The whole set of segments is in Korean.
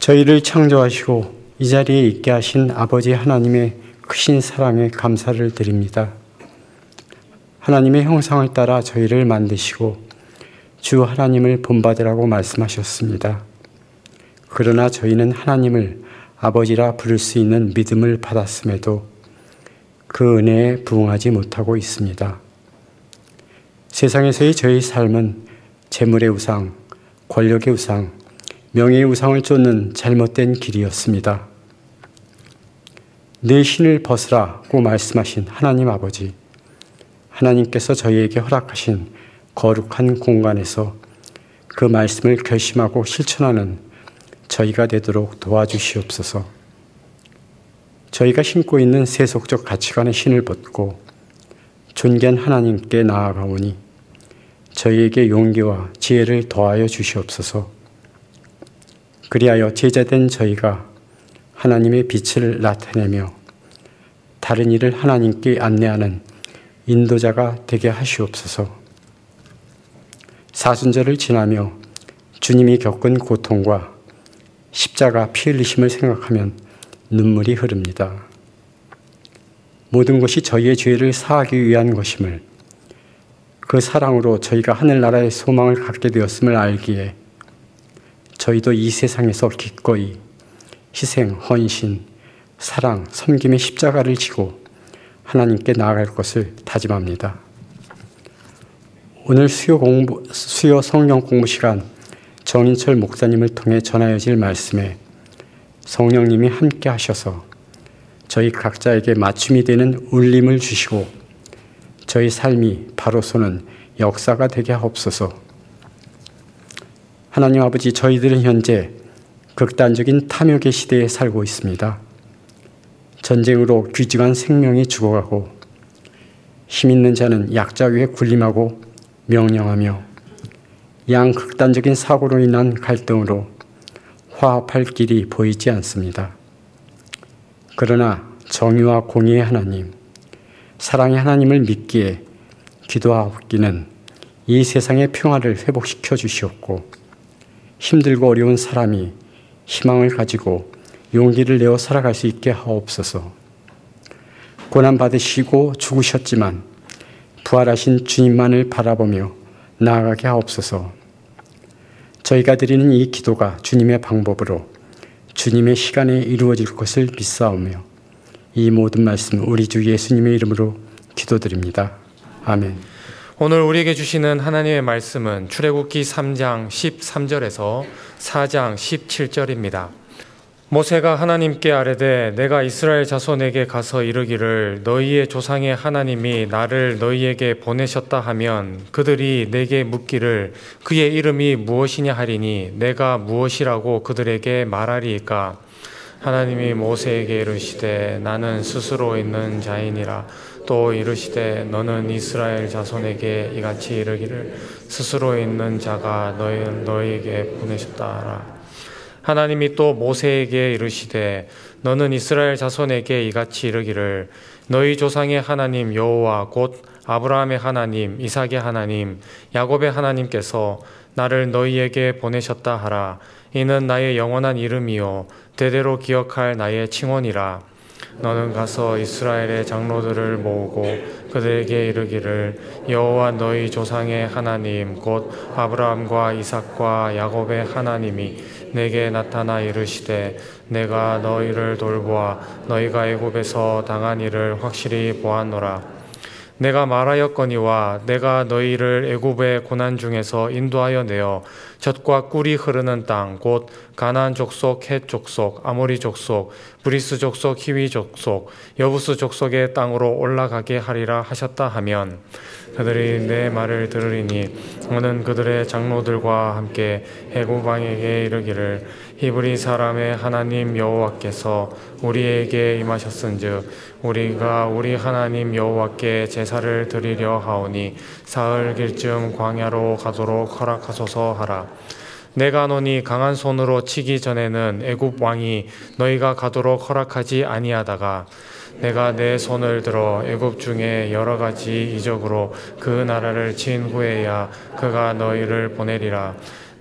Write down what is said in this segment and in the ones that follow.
저희를 창조하시고 이 자리에 있게 하신 아버지 하나님의 크신 사랑에 감사를 드립니다. 하나님의 형상을 따라 저희를 만드시고 주 하나님을 본받으라고 말씀하셨습니다. 그러나 저희는 하나님을 아버지라 부를 수 있는 믿음을 받았음에도 그 은혜에 부응하지 못하고 있습니다. 세상에서의 저희 삶은 재물의 우상, 권력의 우상, 명예의 우상을 쫓는 잘못된 길이었습니다. 내 신을 벗으라고 말씀하신 하나님 아버지, 하나님께서 저희에게 허락하신 거룩한 공간에서 그 말씀을 결심하고 실천하는 저희가 되도록 도와주시옵소서. 저희가 신고 있는 세속적 가치관의 신을 벗고 존귀한 하나님께 나아가오니 저희에게 용기와 지혜를 더하여 주시옵소서. 그리하여 제자된 저희가 하나님의 빛을 나타내며 다른 이를 하나님께 안내하는 인도자가 되게 하시옵소서. 사순절을 지나며 주님이 겪은 고통과 십자가 피 흘리심을 생각하면 눈물이 흐릅니다. 모든 것이 저희의 죄를 사하기 위한 것임을, 그 사랑으로 저희가 하늘나라의 소망을 갖게 되었음을 알기에 저희도 이 세상에서 기꺼이 희생, 헌신, 사랑, 섬김의 십자가를 지고 하나님께 나아갈 것을 다짐합니다. 오늘 수요 성령 공부 시간 정인철 목사님을 통해 전하여질 말씀에 성령님이 함께 하셔서 저희 각자에게 맞춤이 되는 울림을 주시고 저희 삶이 바로 서는 역사가 되게 하옵소서. 하나님 아버지, 저희들은 현재 극단적인 탐욕의 시대에 살고 있습니다. 전쟁으로 귀중한 생명이 죽어가고 힘 있는 자는 약자 위에 군림하고 명령하며 양극단적인 사고로 인한 갈등으로 화합할 길이 보이지 않습니다. 그러나 정의와 공의의 하나님, 사랑의 하나님을 믿기에 기도하옵기는 이 세상의 평화를 회복시켜 주시옵고 힘들고 어려운 사람이 희망을 가지고 용기를 내어 살아갈 수 있게 하옵소서. 고난받으시고 죽으셨지만 부활하신 주님만을 바라보며 나아가게 하옵소서. 저희가 드리는 이 기도가 주님의 방법으로 주님의 시간에 이루어질 것을 믿사오며 이 모든 말씀 우리 주 예수님의 이름으로 기도드립니다. 아멘. 오늘 우리에게 주시는 하나님의 말씀은 출애굽기 3장 13절에서 4장 17절입니다. 모세가 하나님께 아뢰되 내가 이스라엘 자손에게 가서 이르기를 너희의 조상의 하나님이 나를 너희에게 보내셨다 하면 그들이 내게 묻기를 그의 이름이 무엇이냐 하리니 내가 무엇이라고 그들에게 말하리이까. 하나님이 모세에게 이르시되 나는 스스로 있는 자이니라. 또 이르시되 너는 이스라엘 자손에게 이같이 이르기를 스스로 있는 자가 너희에게 보내셨다 하라. 하나님이 또 모세에게 이르시되 너는 이스라엘 자손에게 이같이 이르기를 너희 조상의 하나님 여호와 곧 아브라함의 하나님, 이삭의 하나님, 야곱의 하나님께서 나를 너희에게 보내셨다 하라. 이는 나의 영원한 이름이요 대대로 기억할 나의 칭언이라. 너는 가서 이스라엘의 장로들을 모으고 그들에게 이르기를 여호와 너희 조상의 하나님 곧 아브라함과 이삭과 야곱의 하나님이 내게 나타나 이르시되 내가 너희를 돌보아 너희가 애굽에서 당한 일을 확실히 보았노라. 내가 말하였거니와 내가 너희를 애굽의 고난 중에서 인도하여 내어 젖과 꿀이 흐르는 땅 곧 가나안 족속, 헷 족속, 아모리 족속, 브리스 족속, 히위 족속, 여부스 족속의 땅으로 올라가게 하리라 하셨다 하면 그들이 내 말을 들으리니 너는 그들의 장로들과 함께 애굽 왕에게 이르기를 히브리 사람의 하나님 여호와께서 우리에게 임하셨은즉 우리가 우리 하나님 여호와께 제사를 드리려 하오니 사흘 길쯤 광야로 가도록 허락하소서 하라. 내가 너니 강한 손으로 치기 전에는 애굽 왕이 너희가 가도록 허락하지 아니하다가 내가 내 손을 들어 애굽 중에 여러 가지 이적으로 그 나라를 친 후에야 그가 너희를 보내리라.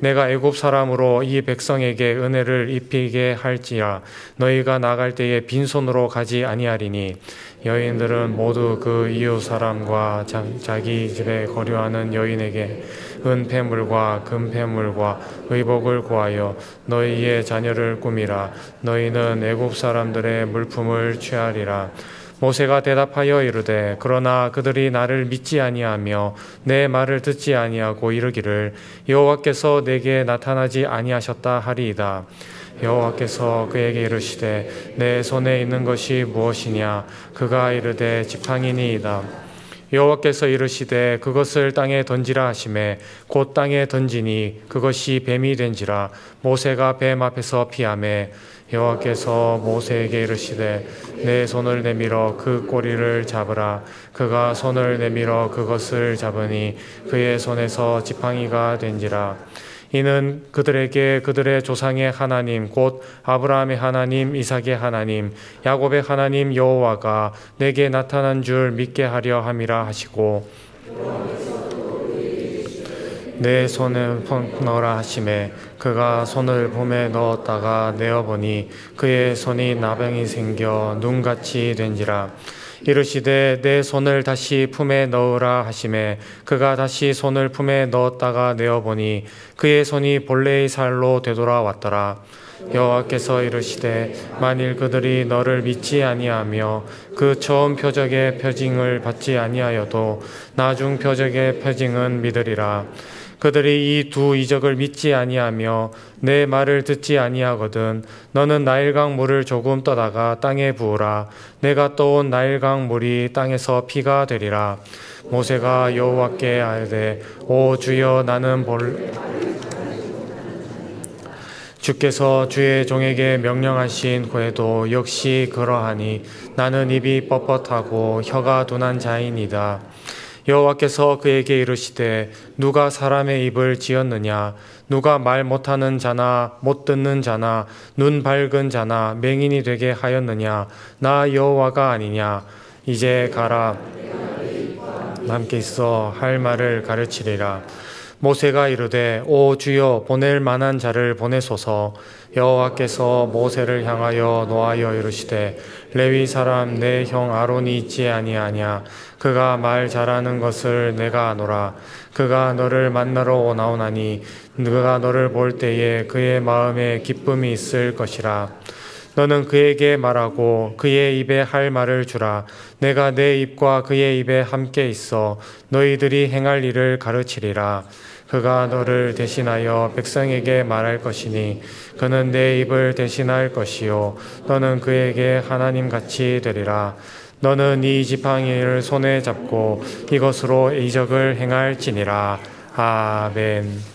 내가 애굽 사람으로 이 백성에게 은혜를 입히게 할지라. 너희가 나갈 때에 빈손으로 가지 아니하리니 여인들은 모두 그 이웃 사람과 자기 집에 거류하는 여인에게 은폐물과 금폐물과 의복을 구하여 너희의 자녀를 꾸미라. 너희는 애굽 사람들의 물품을 취하리라. 모세가 대답하여 이르되 그러나 그들이 나를 믿지 아니하며 내 말을 듣지 아니하고 이르기를 여호와께서 내게 나타나지 아니하셨다 하리이다. 여호와께서 그에게 이르시되 내 손에 있는 것이 무엇이냐? 그가 이르되 지팡이니이다. 여호와께서 이르시되 그것을 땅에 던지라 하시매 곧 땅에 던지니 그것이 뱀이 된지라. 모세가 뱀 앞에서 피하매 여호와께서 모세에게 이르시되 내 손을 내밀어 그 꼬리를 잡으라. 그가 손을 내밀어 그것을 잡으니 그의 손에서 지팡이가 된지라. 이는 그들에게 그들의 조상의 하나님 곧 아브라함의 하나님, 이삭의 하나님, 야곱의 하나님 여호와가 내게 나타난 줄 믿게 하려 함이라 하시고 내 손에 넣으라 하시매 그가 손을 봄에 넣었다가 내어보니 그의 손이 나병이 생겨 눈같이 된지라. 이르시되 내 손을 다시 품에 넣으라 하시매 그가 다시 손을 품에 넣었다가 내어보니 그의 손이 본래의 살로 되돌아왔더라. 여호와께서 이르시되 만일 그들이 너를 믿지 아니하며 그 처음 표적의 표징을 받지 아니하여도 나중 표적의 표징은 믿으리라. 그들이 이 두 이적을 믿지 아니하며 내 말을 듣지 아니하거든 너는 나일강 물을 조금 떠다가 땅에 부으라. 내가 떠온 나일강 물이 땅에서 피가 되리라. 모세가 여호와께 아뢰되 오 주여 나는 주께서 주의 종에게 명령하신 후에도 역시 그러하니 나는 입이 뻣뻣하고 혀가 둔한 자이니이다. 여호와께서 그에게 이르시되 누가 사람의 입을 지었느냐? 누가 말 못하는 자나 못 듣는 자나 눈 밝은 자나 맹인이 되게 하였느냐? 나 여호와가 아니냐? 이제 가라. 함께 있어 할 말을 가르치리라. 모세가 이르되 오 주여 보낼 만한 자를 보내소서. 여호와께서 모세를 향하여 노하여 이르시되 레위 사람 내 형 아론이 있지 아니하냐? 그가 말 잘하는 것을 내가 아노라. 그가 너를 만나러 나오나니 그가 너를 볼 때에 그의 마음에 기쁨이 있을 것이라. 너는 그에게 말하고 그의 입에 할 말을 주라. 내가 내 입과 그의 입에 함께 있어 너희들이 행할 일을 가르치리라. 그가 너를 대신하여 백성에게 말할 것이니 그는 내 입을 대신할 것이요 너는 그에게 하나님같이 되리라. 너는 이 지팡이를 손에 잡고 이것으로 이적을 행할지니라. 아멘.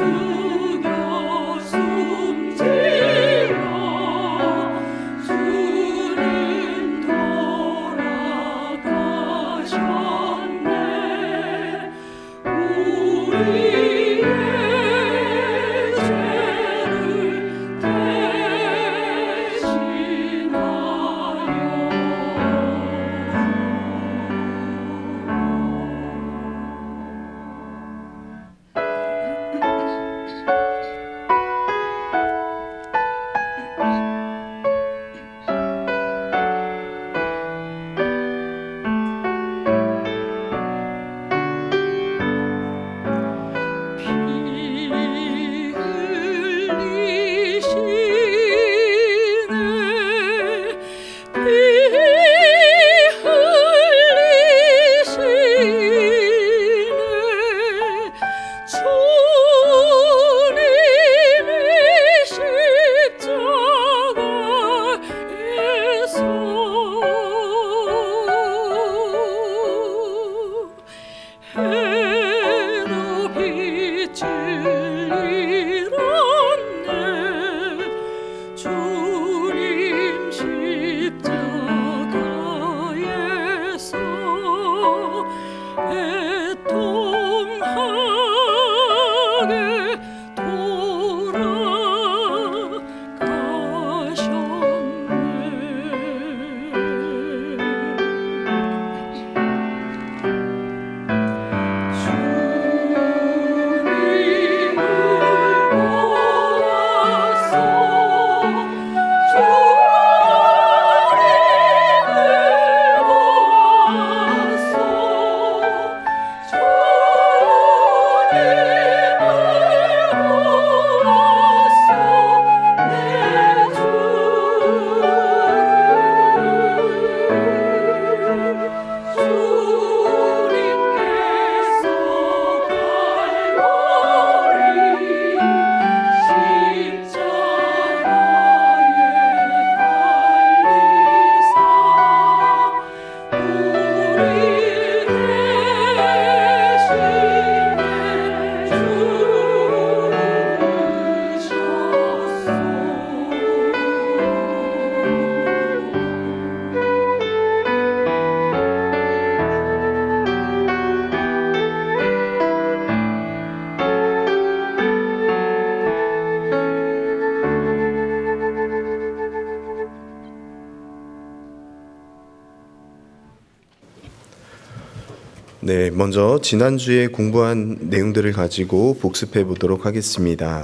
네, 먼저 지난주에 공부한 내용들을 가지고 복습해 보도록 하겠습니다.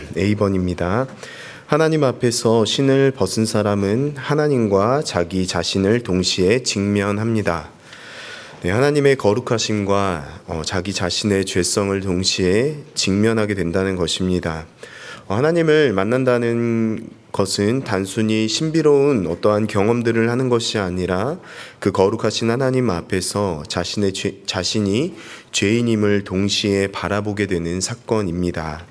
A번입니다. 하나님 앞에서 신을 벗은 사람은 하나님과 자기 자신을 동시에 직면합니다. 네, 하나님의 거룩하심과 자기 자신의 죄성을 동시에 직면하게 된다는 것입니다. 하나님을 만난다는 것은 단순히 신비로운 어떠한 경험들을 하는 것이 아니라 그 거룩하신 하나님 앞에서 자신이 죄인임을 동시에 바라보게 되는 사건입니다.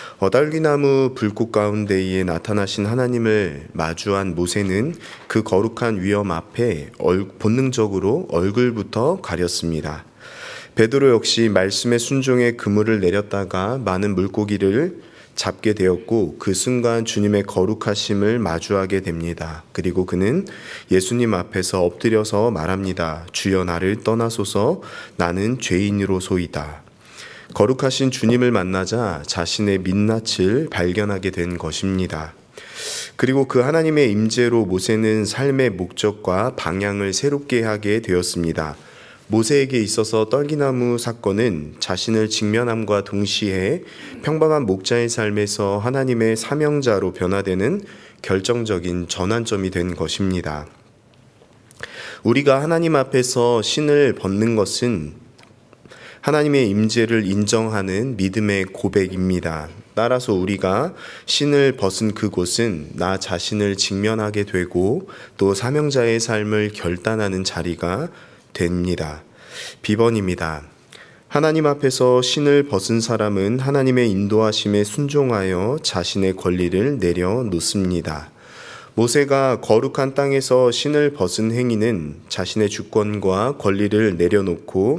딸기나무 불꽃 가운데에 나타나신 하나님을 마주한 모세는 그 거룩한 위엄 앞에 본능적으로 얼굴부터 가렸습니다. 베드로 역시 말씀의 순종에 그물을 내렸다가 많은 물고기를 잡게 되었고 그 순간 주님의 거룩하심을 마주하게 됩니다. 그리고 그는 예수님 앞에서 엎드려서 말합니다. 주여 나를 떠나소서 나는 죄인으로소이다. 거룩하신 주님을 만나자 자신의 민낯을 발견하게 된 것입니다. 그리고 그 하나님의 임재로 모세는 삶의 목적과 방향을 새롭게 하게 되었습니다. 모세에게 있어서 떨기나무 사건은 자신을 직면함과 동시에 평범한 목자의 삶에서 하나님의 사명자로 변화되는 결정적인 전환점이 된 것입니다. 우리가 하나님 앞에서 신을 벗는 것은 하나님의 임재를 인정하는 믿음의 고백입니다. 따라서 우리가 신을 벗은 그곳은 나 자신을 직면하게 되고 또 사명자의 삶을 결단하는 자리가 됩니다. B번입니다. 하나님 앞에서 신을 벗은 사람은 하나님의 인도하심에 순종하여 자신의 권리를 내려놓습니다. 모세가 거룩한 땅에서 신을 벗은 행위는 자신의 주권과 권리를 내려놓고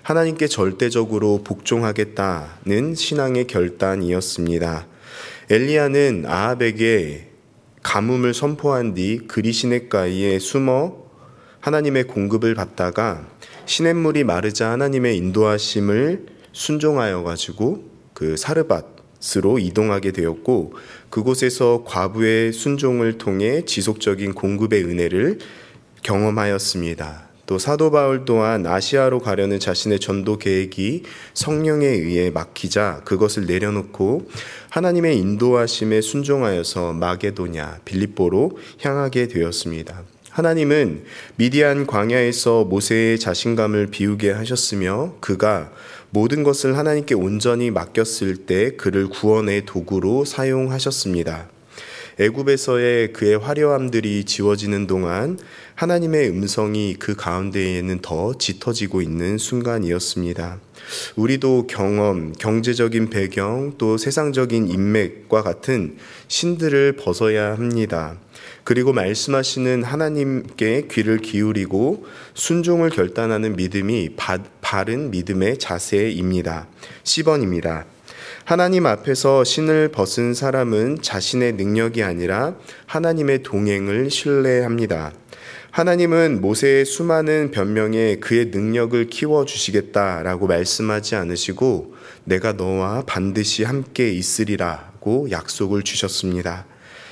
하나님께 절대적으로 복종하겠다는 신앙의 결단이었습니다. 엘리야는 아합에게 가뭄을 선포한 뒤 그리 시냇가에 숨어 하나님의 공급을 받다가 시냇물이 마르자 하나님의 인도하심을 순종하여 가지고 그 사르밧으로 이동하게 되었고, 그곳에서 과부의 순종을 통해 지속적인 공급의 은혜를 경험하였습니다. 또 사도 바울 또한 아시아로 가려는 자신의 전도 계획이 성령에 의해 막히자 그것을 내려놓고 하나님의 인도하심에 순종하여서 마게도냐, 빌립보로 향하게 되었습니다. 하나님은 미디안 광야에서 모세의 자신감을 비우게 하셨으며 그가 모든 것을 하나님께 온전히 맡겼을 때 그를 구원의 도구로 사용하셨습니다. 애굽에서의 그의 화려함들이 지워지는 동안 하나님의 음성이 그 가운데에는 더 짙어지고 있는 순간이었습니다. 우리도 경험, 경제적인 배경, 또 세상적인 인맥과 같은 신들을 벗어야 합니다. 그리고 말씀하시는 하나님께 귀를 기울이고 순종을 결단하는 믿음이 바른 믿음의 자세입니다. 10번입니다. 하나님 앞에서 신을 벗은 사람은 자신의 능력이 아니라 하나님의 동행을 신뢰합니다. 하나님은 모세의 수많은 변명에 그의 능력을 키워주시겠다라고 말씀하지 않으시고 내가 너와 반드시 함께 있으리라고 약속을 주셨습니다.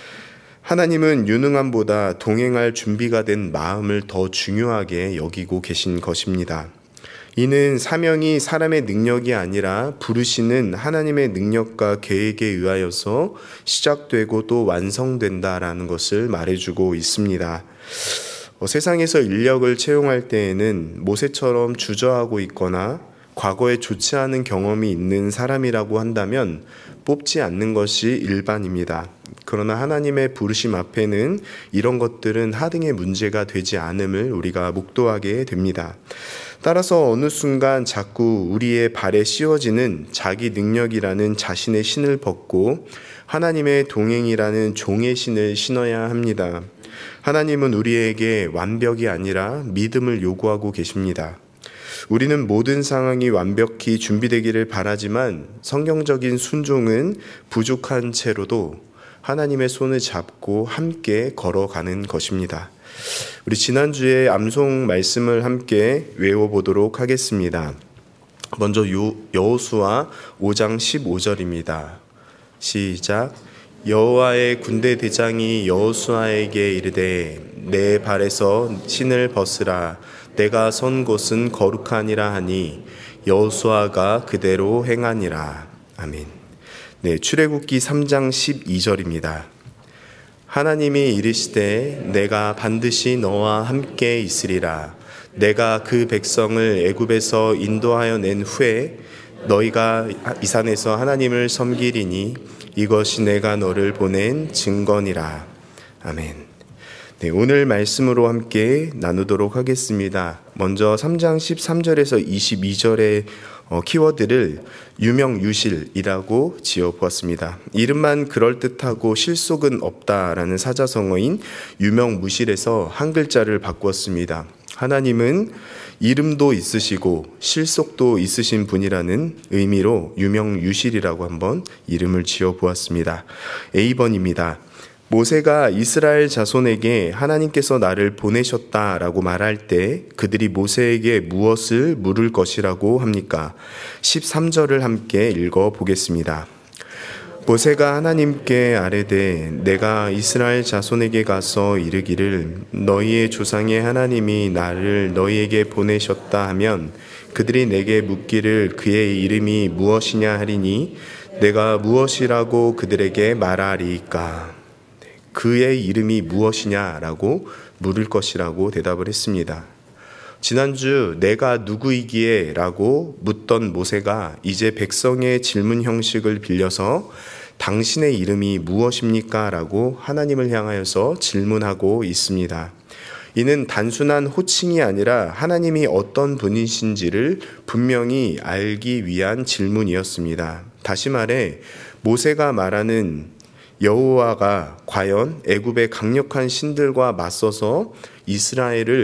하나님은 유능함보다 동행할 준비가 된 마음을 더 중요하게 여기고 계신 것입니다. 이는 사명이 사람의 능력이 아니라 부르시는 하나님의 능력과 계획에 의하여서 시작되고 또 완성된다라는 것을 말해주고 있습니다. 세상에서 인력을 채용할 때에는 모세처럼 주저하고 있거나 과거에 좋지 않은 경험이 있는 사람이라고 한다면 뽑지 않는 것이 일반입니다. 그러나 하나님의 부르심 앞에는 이런 것들은 하등의 문제가 되지 않음을 우리가 묵도하게 됩니다. 따라서 어느 순간 자꾸 우리의 발에 씌워지는 자기 능력이라는 자신의 신을 벗고 하나님의 동행이라는 종의 신을 신어야 합니다. 하나님은 우리에게 완벽이 아니라 믿음을 요구하고 계십니다. 우리는 모든 상황이 완벽히 준비되기를 바라지만 성경적인 순종은 부족한 채로도 하나님의 손을 잡고 함께 걸어가는 것입니다. 우리 지난주에 암송 말씀을 함께 외워보도록 하겠습니다. 먼저 여호수아 5장 15절입니다. 시작. 여호와의 군대 대장이 여호수아에게 이르되 내 발에서 신을 벗으라. 내가 선 곳은 거룩하니라 하니 여호수아가 그대로 행하니라. 아멘. 네, 출애굽기 3장 12절입니다. 하나님이 이르시되 내가 반드시 너와 함께 있으리라. 내가 그 백성을 애굽에서 인도하여 낸 후에 너희가 이 산에서 하나님을 섬기리니 이것이 내가 너를 보낸 증거니라. 아멘. 네, 오늘 말씀으로 함께 나누도록 하겠습니다. 먼저 3장 13절에서 22절의 키워드를 유명유실이라고 지어보았습니다. 이름만 그럴듯하고 실속은 없다라는 사자성어인 유명무실에서 한 글자를 바꾸었습니다. 하나님은 이름도 있으시고 실속도 있으신 분이라는 의미로 유명유실이라고 한번 이름을 지어보았습니다. A번입니다. 모세가 이스라엘 자손에게 하나님께서 나를 보내셨다라고 말할 때 그들이 모세에게 무엇을 물을 것이라고 합니까? 13절을 함께 읽어보겠습니다. 모세가 하나님께 아뢰되 내가 이스라엘 자손에게 가서 이르기를 너희의 조상의 하나님이 나를 너희에게 보내셨다 하면 그들이 내게 묻기를 그의 이름이 무엇이냐 하리니 내가 무엇이라고 그들에게 말하리이까? 그의 이름이 무엇이냐라고 물을 것이라고 대답을 했습니다. 지난주 내가 누구이기에 라고 묻던 모세가 이제 백성의 질문 형식을 빌려서 당신의 이름이 무엇입니까? 라고 하나님을 향하여서 질문하고 있습니다. 이는 단순한 호칭이 아니라 하나님이 어떤 분이신지를 분명히 알기 위한 질문이었습니다. 다시 말해 모세가 말하는 여호와가 과연 애굽의 강력한 신들과 맞서서 이스라엘을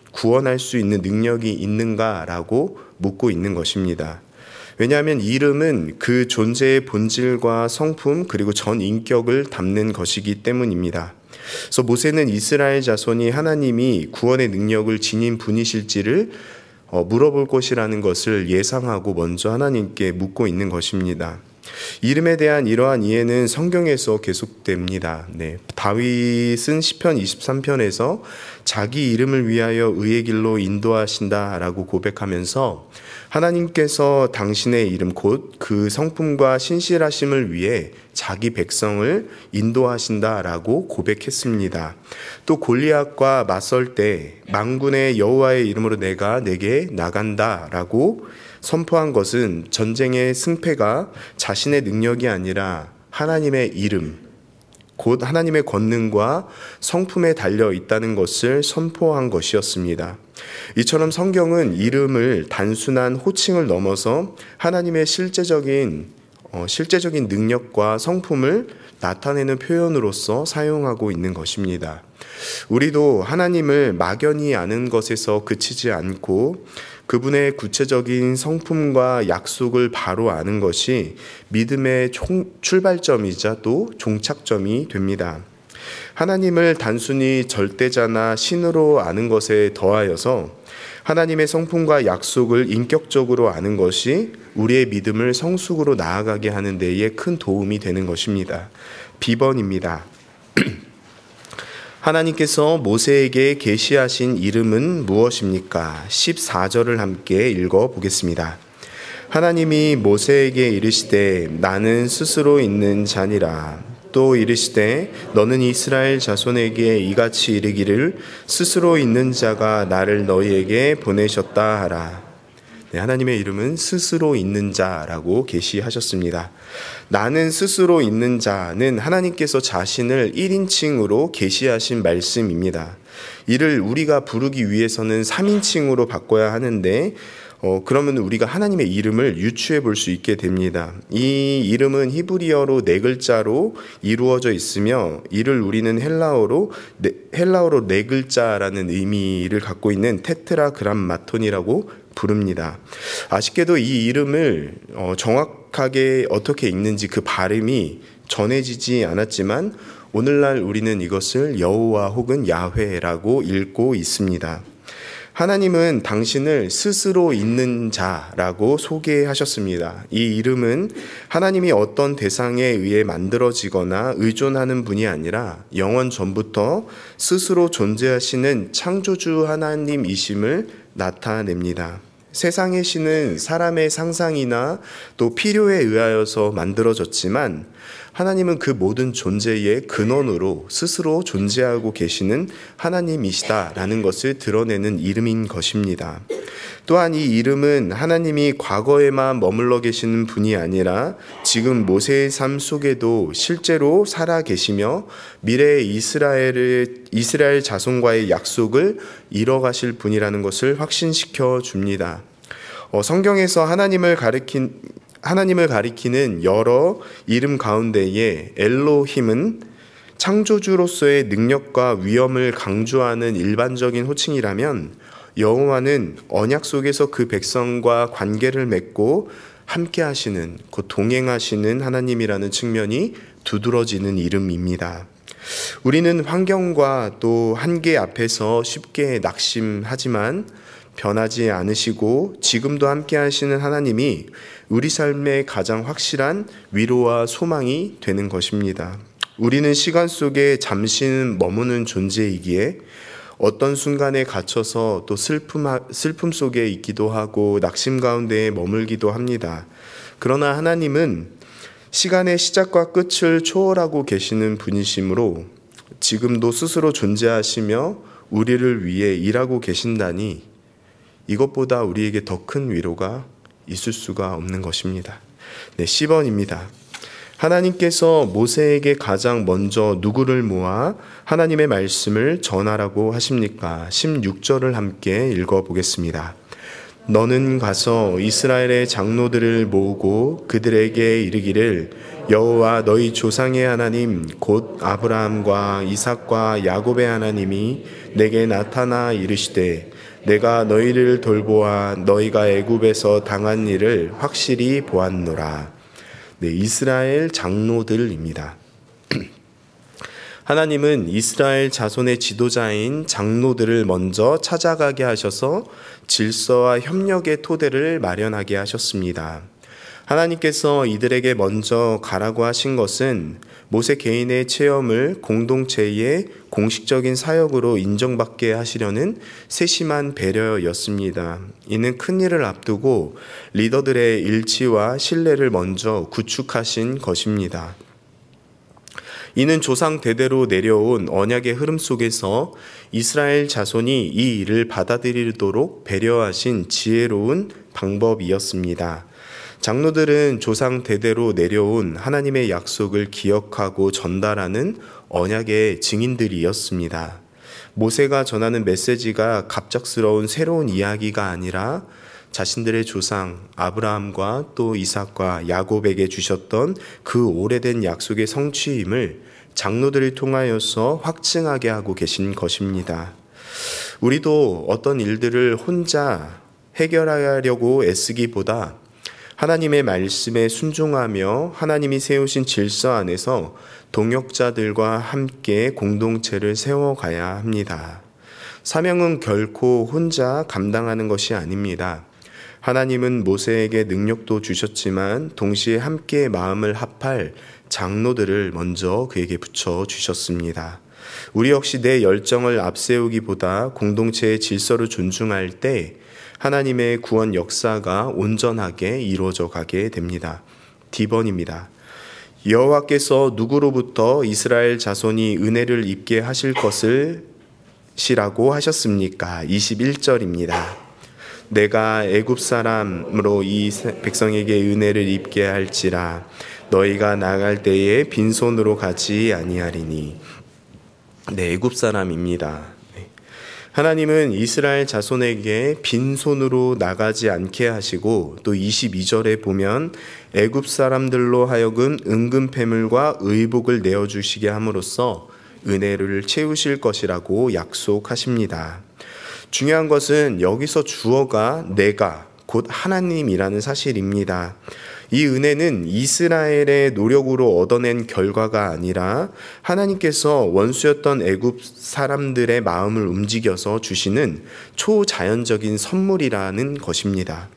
구원할 수 있는 능력이 있는가라고 묻고 있는 것입니다. 왜냐하면 이름은 그 존재의 본질과 성품 그리고 전 인격을 담는 것이기 때문입니다. 그래서 모세는 이스라엘 자손이 하나님이 구원의 능력을 지닌 분이실지를 물어볼 것이라는 것을 예상하고 먼저 하나님께 묻고 있는 것입니다. 이름에 대한 이러한 이해는 성경에서 계속됩니다. 다윗은 시편 23편에서 자기 이름을 위하여 의의 길로 인도하신다라고 고백하면서 하나님께서 당신의 이름 곧 그 성품과 신실하심을 위해 자기 백성을 인도하신다라고 고백했습니다. 또 골리앗과 맞설 때 만군의 여호와의 이름으로 내가 내게 나간다라고 선포한 것은 전쟁의 승패가 자신의 능력이 아니라 하나님의 이름, 곧 하나님의 권능과 성품에 달려 있다는 것을 선포한 것이었습니다. 이처럼 성경은 이름을 단순한 호칭을 넘어서 하나님의 실제적인 능력과 성품을 나타내는 표현으로서 사용하고 있는 것입니다. 우리도 하나님을 막연히 아는 것에서 그치지 않고 그분의 구체적인 성품과 약속을 바로 아는 것이 믿음의 출발점이자 또 종착점이 됩니다. 하나님을 단순히 절대자나 신으로 아는 것에 더하여서 하나님의 성품과 약속을 인격적으로 아는 것이 우리의 믿음을 성숙으로 나아가게 하는 데에 큰 도움이 되는 것입니다. 비번입니다. 하나님께서 모세에게 계시하신 이름은 무엇입니까? 14절을 함께 읽어보겠습니다. 하나님이 모세에게 이르시되 나는 스스로 있는 자니라. 또 이르시되 너는 이스라엘 자손에게 이같이 이르기를 스스로 있는 자가 나를 너희에게 보내셨다 하라. 하나님의 이름은 스스로 있는 자라고 계시하셨습니다. 나는 스스로 있는 자는 하나님께서 자신을 1인칭으로 계시하신 말씀입니다. 이를 우리가 부르기 위해서는 3인칭으로 바꿔야 하는데 그러면 우리가 하나님의 이름을 유추해 볼 수 있게 됩니다. 이 이름은 히브리어로 4글자로 이루어져 있으며 이를 우리는 헬라어로 4글자라는 의미를 갖고 있는 테트라그람마톤이라고 부릅니다. 아쉽게도 이 이름을 정확하게 어떻게 읽는지 그 발음이 전해지지 않았지만 오늘날 우리는 이것을 여호와 혹은 야훼라고 읽고 있습니다. 하나님은 당신을 스스로 있는 자라고 소개하셨습니다. 이 이름은 하나님이 어떤 대상에 의해 만들어지거나 의존하는 분이 아니라 영원 전부터 스스로 존재하시는 창조주 하나님이심을 나타냅니다. 세상의 신은 사람의 상상이나 또 필요에 의하여서 만들어졌지만 하나님은 그 모든 존재의 근원으로 스스로 존재하고 계시는 하나님이시다라는 것을 드러내는 이름인 것입니다. 또한 이 이름은 하나님이 과거에만 머물러 계시는 분이 아니라 지금 모세의 삶 속에도 실제로 살아 계시며 미래의 이스라엘 자손과의 약속을 이뤄가실 분이라는 것을 확신시켜 줍니다. 성경에서 하나님을 가리키는 여러 이름 가운데에 엘로힘은 창조주로서의 능력과 위엄을 강조하는 일반적인 호칭이라면 여호와는 언약 속에서 그 백성과 관계를 맺고 함께 하시는, 곧 동행하시는 하나님이라는 측면이 두드러지는 이름입니다. 우리는 환경과 또 한계 앞에서 쉽게 낙심하지만 변하지 않으시고 지금도 함께 하시는 하나님이 우리 삶의 가장 확실한 위로와 소망이 되는 것입니다. 우리는 시간 속에 잠시는 머무는 존재이기에 어떤 순간에 갇혀서 또 슬픔 속에 있기도 하고 낙심 가운데 머물기도 합니다. 그러나 하나님은 시간의 시작과 끝을 초월하고 계시는 분이시므로 지금도 스스로 존재하시며 우리를 위해 일하고 계신다니 이것보다 우리에게 더 큰 위로가 있을 수가 없는 것입니다. 10번입니다. 하나님께서 모세에게 가장 먼저 누구를 모아 하나님의 말씀을 전하라고 하십니까? 16절을 함께 읽어보겠습니다. 너는 가서 이스라엘의 장로들을 모으고 그들에게 이르기를 여호와 너희 조상의 하나님 곧 아브라함과 이삭과 야곱의 하나님이 내게 나타나 이르시되 내가 너희를 돌보아 너희가 애굽에서 당한 일을 확실히 보았노라. 네, 이스라엘 장로들입니다. 하나님은 이스라엘 자손의 지도자인 장로들을 먼저 찾아가게 하셔서 질서와 협력의 토대를 마련하게 하셨습니다. 하나님께서 이들에게 먼저 가라고 하신 것은 모세 개인의 체험을 공동체의 공식적인 사역으로 인정받게 하시려는 세심한 배려였습니다. 이는 큰 일을 앞두고 리더들의 일치와 신뢰를 먼저 구축하신 것입니다. 이는 조상 대대로 내려온 언약의 흐름 속에서 이스라엘 자손이 이 일을 받아들이도록 배려하신 지혜로운 방법이었습니다. 장로들은 조상 대대로 내려온 하나님의 약속을 기억하고 전달하는 언약의 증인들이었습니다. 모세가 전하는 메시지가 갑작스러운 새로운 이야기가 아니라 자신들의 조상 아브라함과 또 이삭과 야곱에게 주셨던 그 오래된 약속의 성취임을 장로들을 통하여서 확증하게 하고 계신 것입니다. 우리도 어떤 일들을 혼자 해결하려고 애쓰기보다 하나님의 말씀에 순종하며 하나님이 세우신 질서 안에서 동역자들과 함께 공동체를 세워가야 합니다. 사명은 결코 혼자 감당하는 것이 아닙니다. 하나님은 모세에게 능력도 주셨지만 동시에 함께 마음을 합할 장로들을 먼저 그에게 붙여 주셨습니다. 우리 역시 내 열정을 앞세우기보다 공동체의 질서를 존중할 때 하나님의 구원 역사가 온전하게 이루어져 가게 됩니다. D번입니다. 여호와께서 누구로부터 이스라엘 자손이 은혜를 입게 하실 것을 시라고 하셨습니까? 21절입니다. 내가 애굽 사람으로 이 백성에게 은혜를 입게 할지라 너희가 나갈 때에 빈손으로 가지 아니하리니. 네, 애굽 사람입니다. 하나님은 이스라엘 자손에게 빈손으로 나가지 않게 하시고 또 22절에 보면 애굽 사람들로 하여금 은금패물과 의복을 내어주시게 함으로써 은혜를 채우실 것이라고 약속하십니다. 중요한 것은 여기서 주어가 내가 곧 하나님이라는 사실입니다. 이 은혜는 이스라엘의 노력으로 얻어낸 결과가 아니라 하나님께서 원수였던 애굽 사람들의 마음을 움직여서 주시는 초자연적인 선물이라는 것입니다.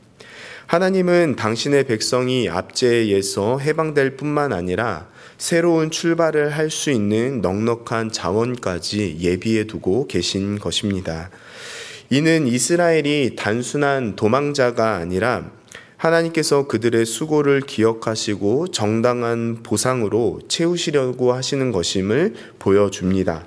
하나님은 당신의 백성이 압제에서 해방될 뿐만 아니라 새로운 출발을 할 수 있는 넉넉한 자원까지 예비해 두고 계신 것입니다. 이는 이스라엘이 단순한 도망자가 아니라 하나님께서 그들의 수고를 기억하시고 정당한 보상으로 채우시려고 하시는 것임을 보여줍니다.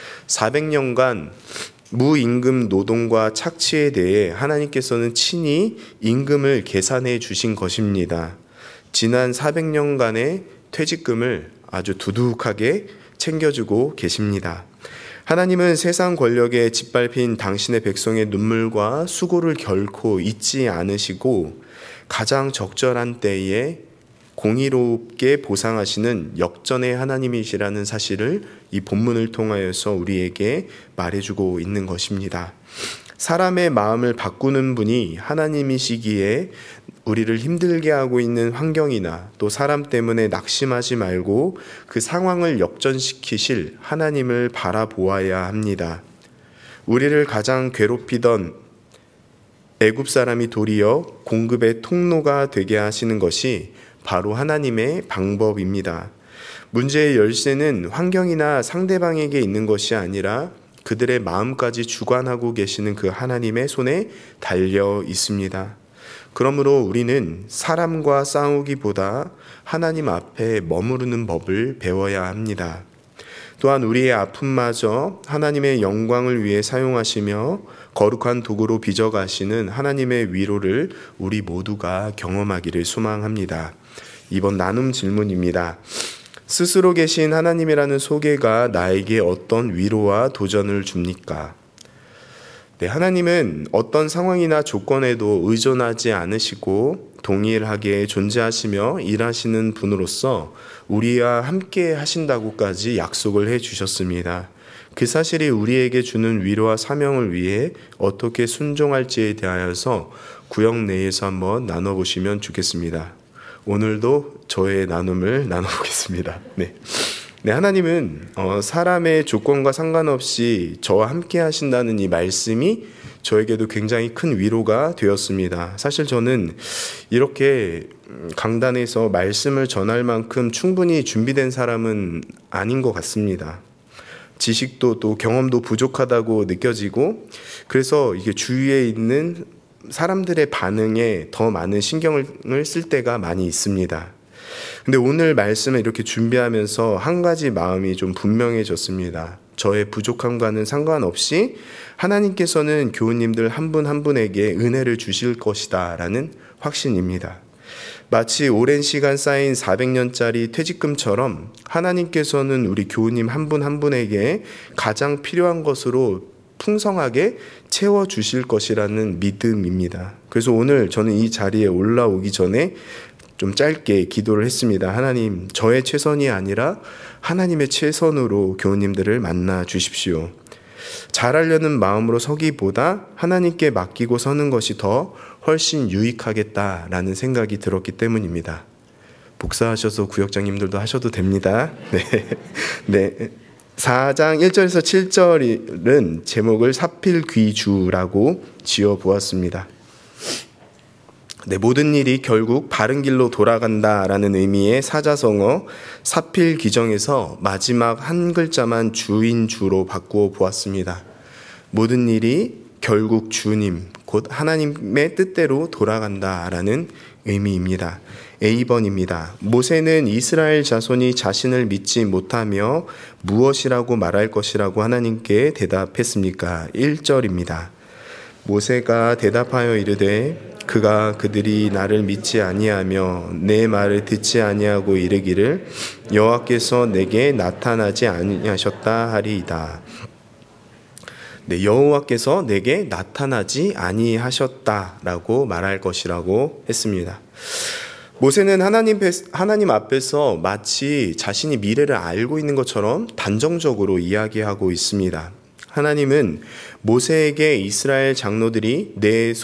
400년간 무임금 노동과 착취에 대해 하나님께서는 친히 임금을 계산해 주신 것입니다. 지난 400년간의 퇴직금을 아주 두둑하게 챙겨주고 계십니다. 하나님은 세상 권력에 짓밟힌 당신의 백성의 눈물과 수고를 결코 잊지 않으시고 가장 적절한 때에 공의롭게 보상하시는 역전의 하나님이시라는 사실을 이 본문을 통하여서 우리에게 말해주고 있는 것입니다. 사람의 마음을 바꾸는 분이 하나님이시기에 우리를 힘들게 하고 있는 환경이나 또 사람 때문에 낙심하지 말고 그 상황을 역전시키실 하나님을 바라보아야 합니다. 우리를 가장 괴롭히던 애굽 사람이 도리어 공급의 통로가 되게 하시는 것이 바로 하나님의 방법입니다. 문제의 열쇠는 환경이나 상대방에게 있는 것이 아니라 그들의 마음까지 주관하고 계시는 그 하나님의 손에 달려 있습니다. 그러므로 우리는 사람과 싸우기보다 하나님 앞에 머무르는 법을 배워야 합니다. 또한 우리의 아픔마저 하나님의 영광을 위해 사용하시며 거룩한 도구로 빚어가시는 하나님의 위로를 우리 모두가 경험하기를 소망합니다. 이번 나눔 질문입니다. 스스로 계신 하나님이라는 소개가 나에게 어떤 위로와 도전을 줍니까? 네, 하나님은 어떤 상황이나 조건에도 의존하지 않으시고 동일하게 존재하시며 일하시는 분으로서 우리와 함께 하신다고까지 약속을 해 주셨습니다. 그 사실이 우리에게 주는 위로와 사명을 위해 어떻게 순종할지에 대하여서 구역 내에서 한번 나눠보시면 좋겠습니다. 오늘도 저의 나눔을 나눠보겠습니다. 네, 하나님은 사람의 조건과 상관없이 저와 함께 하신다는 이 말씀이 저에게도 굉장히 큰 위로가 되었습니다. 사실 저는 이렇게 강단에서 말씀을 전할 만큼 충분히 준비된 사람은 아닌 것 같습니다. 지식도 또 경험도 부족하다고 느껴지고, 그래서 이게 주위에 있는 사람들의 반응에 더 많은 신경을 쓸 때가 많이 있습니다. 근데 오늘 말씀을 이렇게 준비하면서 한 가지 마음이 좀 분명해졌습니다. 저의 부족함과는 상관없이 하나님께서는 교우님들 한 분 한 분에게 은혜를 주실 것이다 라는 확신입니다. 마치 오랜 시간 쌓인 400년짜리 퇴직금처럼 하나님께서는 우리 교우님 한 분 한 분에게 가장 필요한 것으로 풍성하게 채워주실 것이라는 믿음입니다. 그래서 오늘 저는 이 자리에 올라오기 전에 좀 짧게 기도를 했습니다. 하나님, 저의 최선이 아니라 하나님의 최선으로 교우님들을 만나 주십시오. 잘하려는 마음으로 서기보다 하나님께 맡기고 서는 것이 더 훨씬 유익하겠다라는 생각이 들었기 때문입니다. 복사하셔서 구역장님들도 하셔도 됩니다. 네. 4장 1절에서 7절은 제목을 사필귀주라고 지어보았습니다. 네, 모든 일이 결국 바른 길로 돌아간다라는 의미의 사자성어 사필귀정에서 마지막 한 글자만 주인주로 바꾸어 보았습니다. 모든 일이 결국 주님, 곧 하나님의 뜻대로 돌아간다라는 의미입니다. A번입니다. 모세는 이스라엘 자손이 자신을 믿지 못하며 무엇이라고 말할 것이라고 하나님께 대답했습니까? 1절입니다. 모세가 대답하여 이르되 그가 그들이 나를 믿지 아니하며 내 말을 듣지 아니하고 이르기를 여호와께서 내게 나타나지 아니하셨다 하리이다. 네, 여호와께서 내게 나타나지 아니하셨다라고 말할 것이라고 했습니다. 모세는 하나님 앞에서 마치 자신이 미래를 알고 있는 것처럼 단정적으로 이야기하고 있습니다. 하나님은 모세에게 이스라엘 장로들이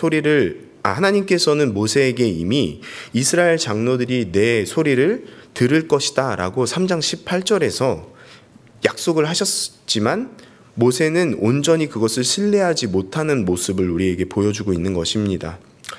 하나님께서는 모세에게 이미 이스라엘 장로들이 내 소리를 들을 것이다 라고 3장 18절에서 약속을 하셨지만 모세는 온전히 그것을 신뢰하지 못하는 모습을 우리에게 보여주고 있는 것입니다.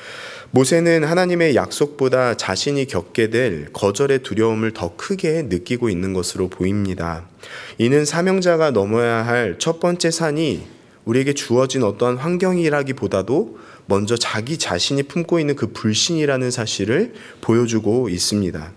모세는 하나님의 약속보다 자신이 겪게 될 거절의 두려움을 더 크게 느끼고 있는 것으로 보입니다. 이는 사명자가 넘어야 할 첫 번째 산이 우리에게 주어진 어떠한 환경이라기보다도 먼저 자기 자신이 품고 있는 그 불신이라는 사실을 보여주고 있습니다.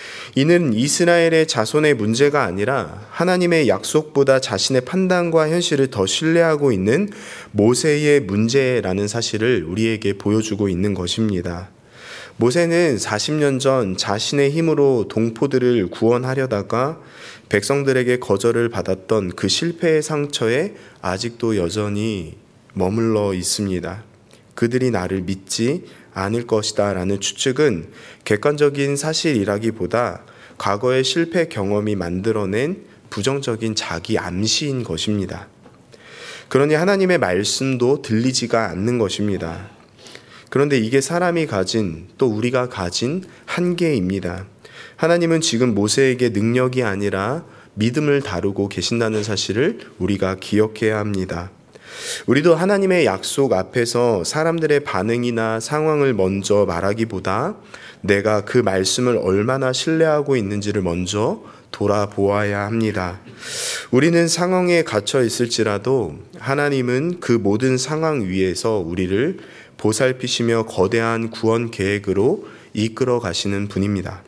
이는 이스라엘의 자손의 문제가 아니라 하나님의 약속보다 자신의 판단과 현실을 더 신뢰하고 있는 모세의 문제라는 사실을 우리에게 보여주고 있는 것입니다. 모세는 40년 전 자신의 힘으로 동포들을 구원하려다가 백성들에게 거절을 받았던 그 실패의 상처에 아직도 여전히 머물러 있습니다. 그들이 나를 믿지 않을 것이다 라는 추측은 객관적인 사실이라기보다 과거의 실패 경험이 만들어낸 부정적인 자기 암시인 것입니다. 그러니 하나님의 말씀도 들리지가 않는 것입니다. 그런데 이게 사람이 가진, 또 우리가 가진 한계입니다. 하나님은 지금 모세에게 능력이 아니라 믿음을 다루고 계신다는 사실을 우리가 기억해야 합니다. 우리도 하나님의 약속 앞에서 사람들의 반응이나 상황을 먼저 말하기보다 내가 그 말씀을 얼마나 신뢰하고 있는지를 먼저 돌아보아야 합니다. 우리는 상황에 갇혀 있을지라도 하나님은 그 모든 상황 위에서 우리를 보살피시며 거대한 구원 계획으로 이끌어 가시는 분입니다.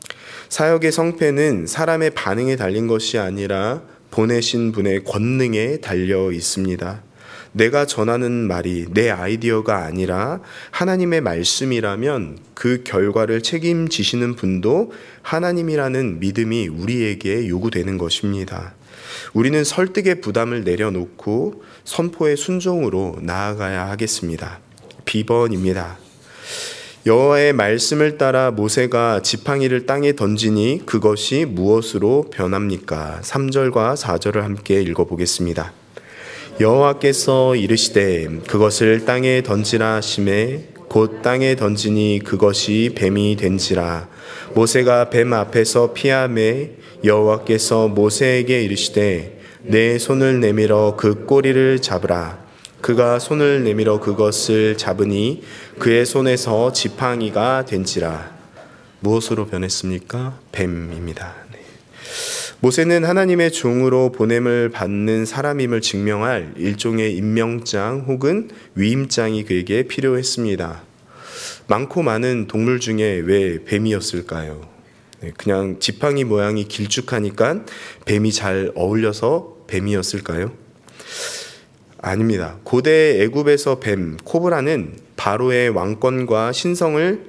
사역의 성패는 사람의 반응에 달린 것이 아니라 보내신 분의 권능에 달려 있습니다. 내가 전하는 말이 내 아이디어가 아니라 하나님의 말씀이라면 그 결과를 책임지시는 분도 하나님이라는 믿음이 우리에게 요구되는 것입니다. 우리는 설득의 부담을 내려놓고 선포의 순종으로 나아가야 하겠습니다. B번입니다. 여호와의 말씀을 따라 모세가 지팡이를 땅에 던지니 그것이 무엇으로 변합니까? 3절과 4절을 함께 읽어보겠습니다. 여호와께서 이르시되 그것을 땅에 던지라 하시매 곧 땅에 던지니 그것이 뱀이 된지라. 모세가 뱀 앞에서 피하매 여호와께서 모세에게 이르시되 내 손을 내밀어 그 꼬리를 잡으라. 그가 손을 내밀어 그것을 잡으니 그의 손에서 지팡이가 된지라. 무엇으로 변했습니까? 뱀입니다. 네. 모세는 하나님의 종으로 보냄을 받는 사람임을 증명할 일종의 임명장 혹은 위임장이 그에게 필요했습니다. 많고 많은 동물 중에 왜 뱀이었을까요? 네, 그냥 지팡이 모양이 길쭉하니까 뱀이 잘 어울려서 뱀이었을까요? 아닙니다. 고대 애굽에서 뱀, 코브라는 바로의 왕권과 신성을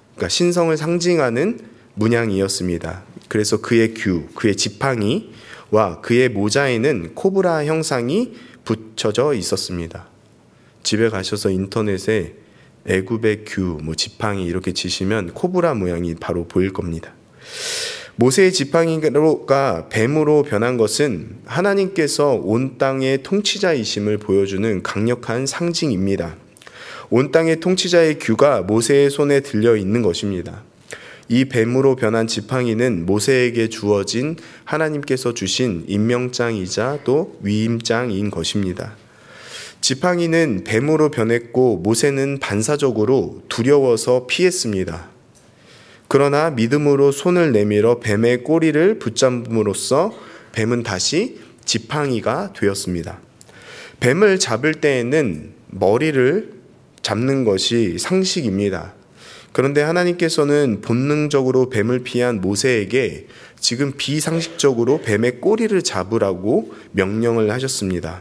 상징하는 문양이었습니다. 그래서 그의 그의 지팡이와 그의 모자에는 코브라 형상이 붙여져 있었습니다. 집에 가셔서 인터넷에 애굽의 지팡이 이렇게 치시면 코브라 모양이 바로 보일 겁니다. 모세의 지팡이가 뱀으로 변한 것은 하나님께서 온 땅의 통치자이심을 보여주는 강력한 상징입니다. 온 땅의 통치자의 규가 모세의 손에 들려 있는 것입니다. 이 뱀으로 변한 지팡이는 모세에게 주어진 하나님께서 주신 임명장이자 또 위임장인 것입니다. 지팡이는 뱀으로 변했고 모세는 반사적으로 두려워서 피했습니다. 그러나 믿음으로 손을 내밀어 뱀의 꼬리를 붙잡음으로써 뱀은 다시 지팡이가 되었습니다. 뱀을 잡을 때에는 머리를 잡는 것이 상식입니다. 그런데 하나님께서는 본능적으로 뱀을 피한 모세에게 지금 비상식적으로 뱀의 꼬리를 잡으라고 명령을 하셨습니다.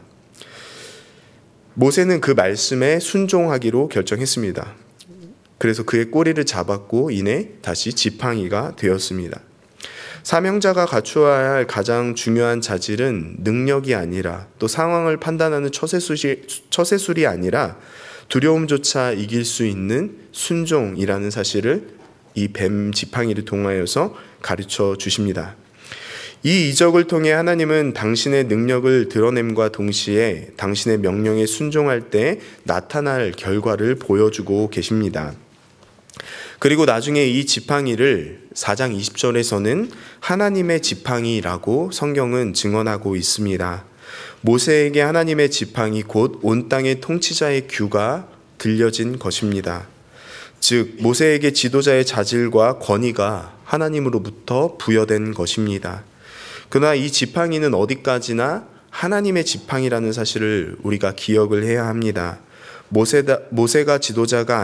모세는 그 말씀에 순종하기로 결정했습니다. 그래서 그의 꼬리를 잡았고 이내 다시 지팡이가 되었습니다. 사명자가 갖추어야 할 가장 중요한 자질은 능력이 아니라 또 상황을 판단하는 처세술이 아니라 두려움조차 이길 수 있는 순종이라는 사실을 이 뱀 지팡이를 통하여서 가르쳐 주십니다. 이 이적을 통해 하나님은 당신의 능력을 드러냄과 동시에 당신의 명령에 순종할 때 나타날 결과를 보여주고 계십니다. 그리고 나중에 이 지팡이를 4장 20절에서는 하나님의 지팡이라고 성경은 증언하고 있습니다. 모세에게 하나님의 지팡이 곧 온 땅의 통치자의 규가 들려진 것입니다. 즉 모세에게 지도자의 자질과 권위가 하나님으로부터 부여된 것입니다. 그러나 이 지팡이는 어디까지나 하나님의 지팡이라는 사실을 우리가 기억을 해야 합니다. 모세는 지도자가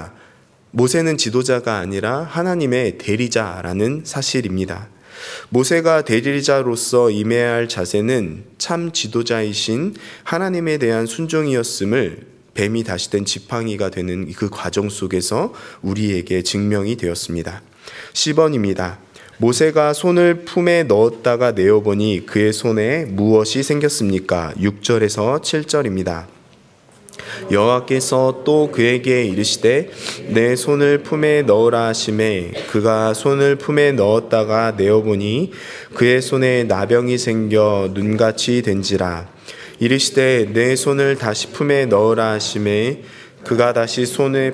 아니라 하나님의 대리자라는 사실입니다. 모세가 대리자로서 임해야 할 자세는 참 지도자이신 하나님에 대한 순종이었음을 뱀이 다시 된 지팡이가 되는 그 과정 속에서 우리에게 증명이 되었습니다. 10번입니다. 모세가 손을 품에 넣었다가 내어보니 그의 손에 무엇이 생겼습니까? 6절에서 7절입니다. 여호와께서 또 그에게 이르시되 내 손을 품에 넣으라 하시매 그가 손을 품에 넣었다가 내어보니 그의 손에 나병이 생겨 눈같이 된지라. 이르시되 내 손을 다시 품에 넣으라 하시매 그가 다시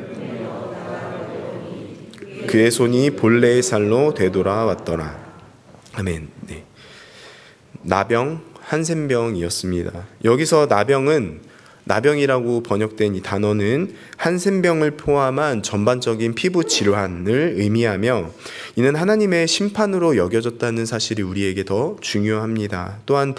그의 손이 본래의 살로 되돌아왔더라. 아멘. 네. 나병, 한센병이었습니다. 여기서 나병이라고 번역된 이 단어는 한센병을 포함한 전반적인 피부 질환을 의미하며 이는 하나님의 심판으로 여겨졌다는 사실이 우리에게 더 중요합니다. 또한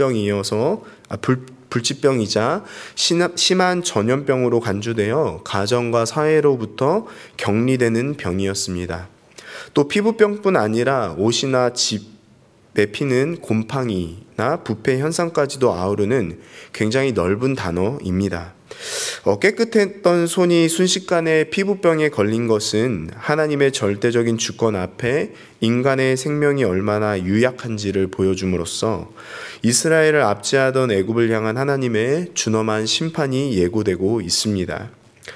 불치병이자 심한 전염병으로 간주되어 가정과 사회로부터 격리되는 병이었습니다. 또 피부병뿐 아니라 옷이나 집에 피는 곰팡이나 부패 현상까지도 아우르는 굉장히 넓은 단어입니다. 깨끗했던 손이 순식간에 피부병에 걸린 것은 하나님의 절대적인 주권 앞에 인간의 생명이 얼마나 유약한지를 보여줌으로써 이스라엘을 압제하던 애굽을 향한 하나님의 준엄한 심판이 예고되고 있습니다.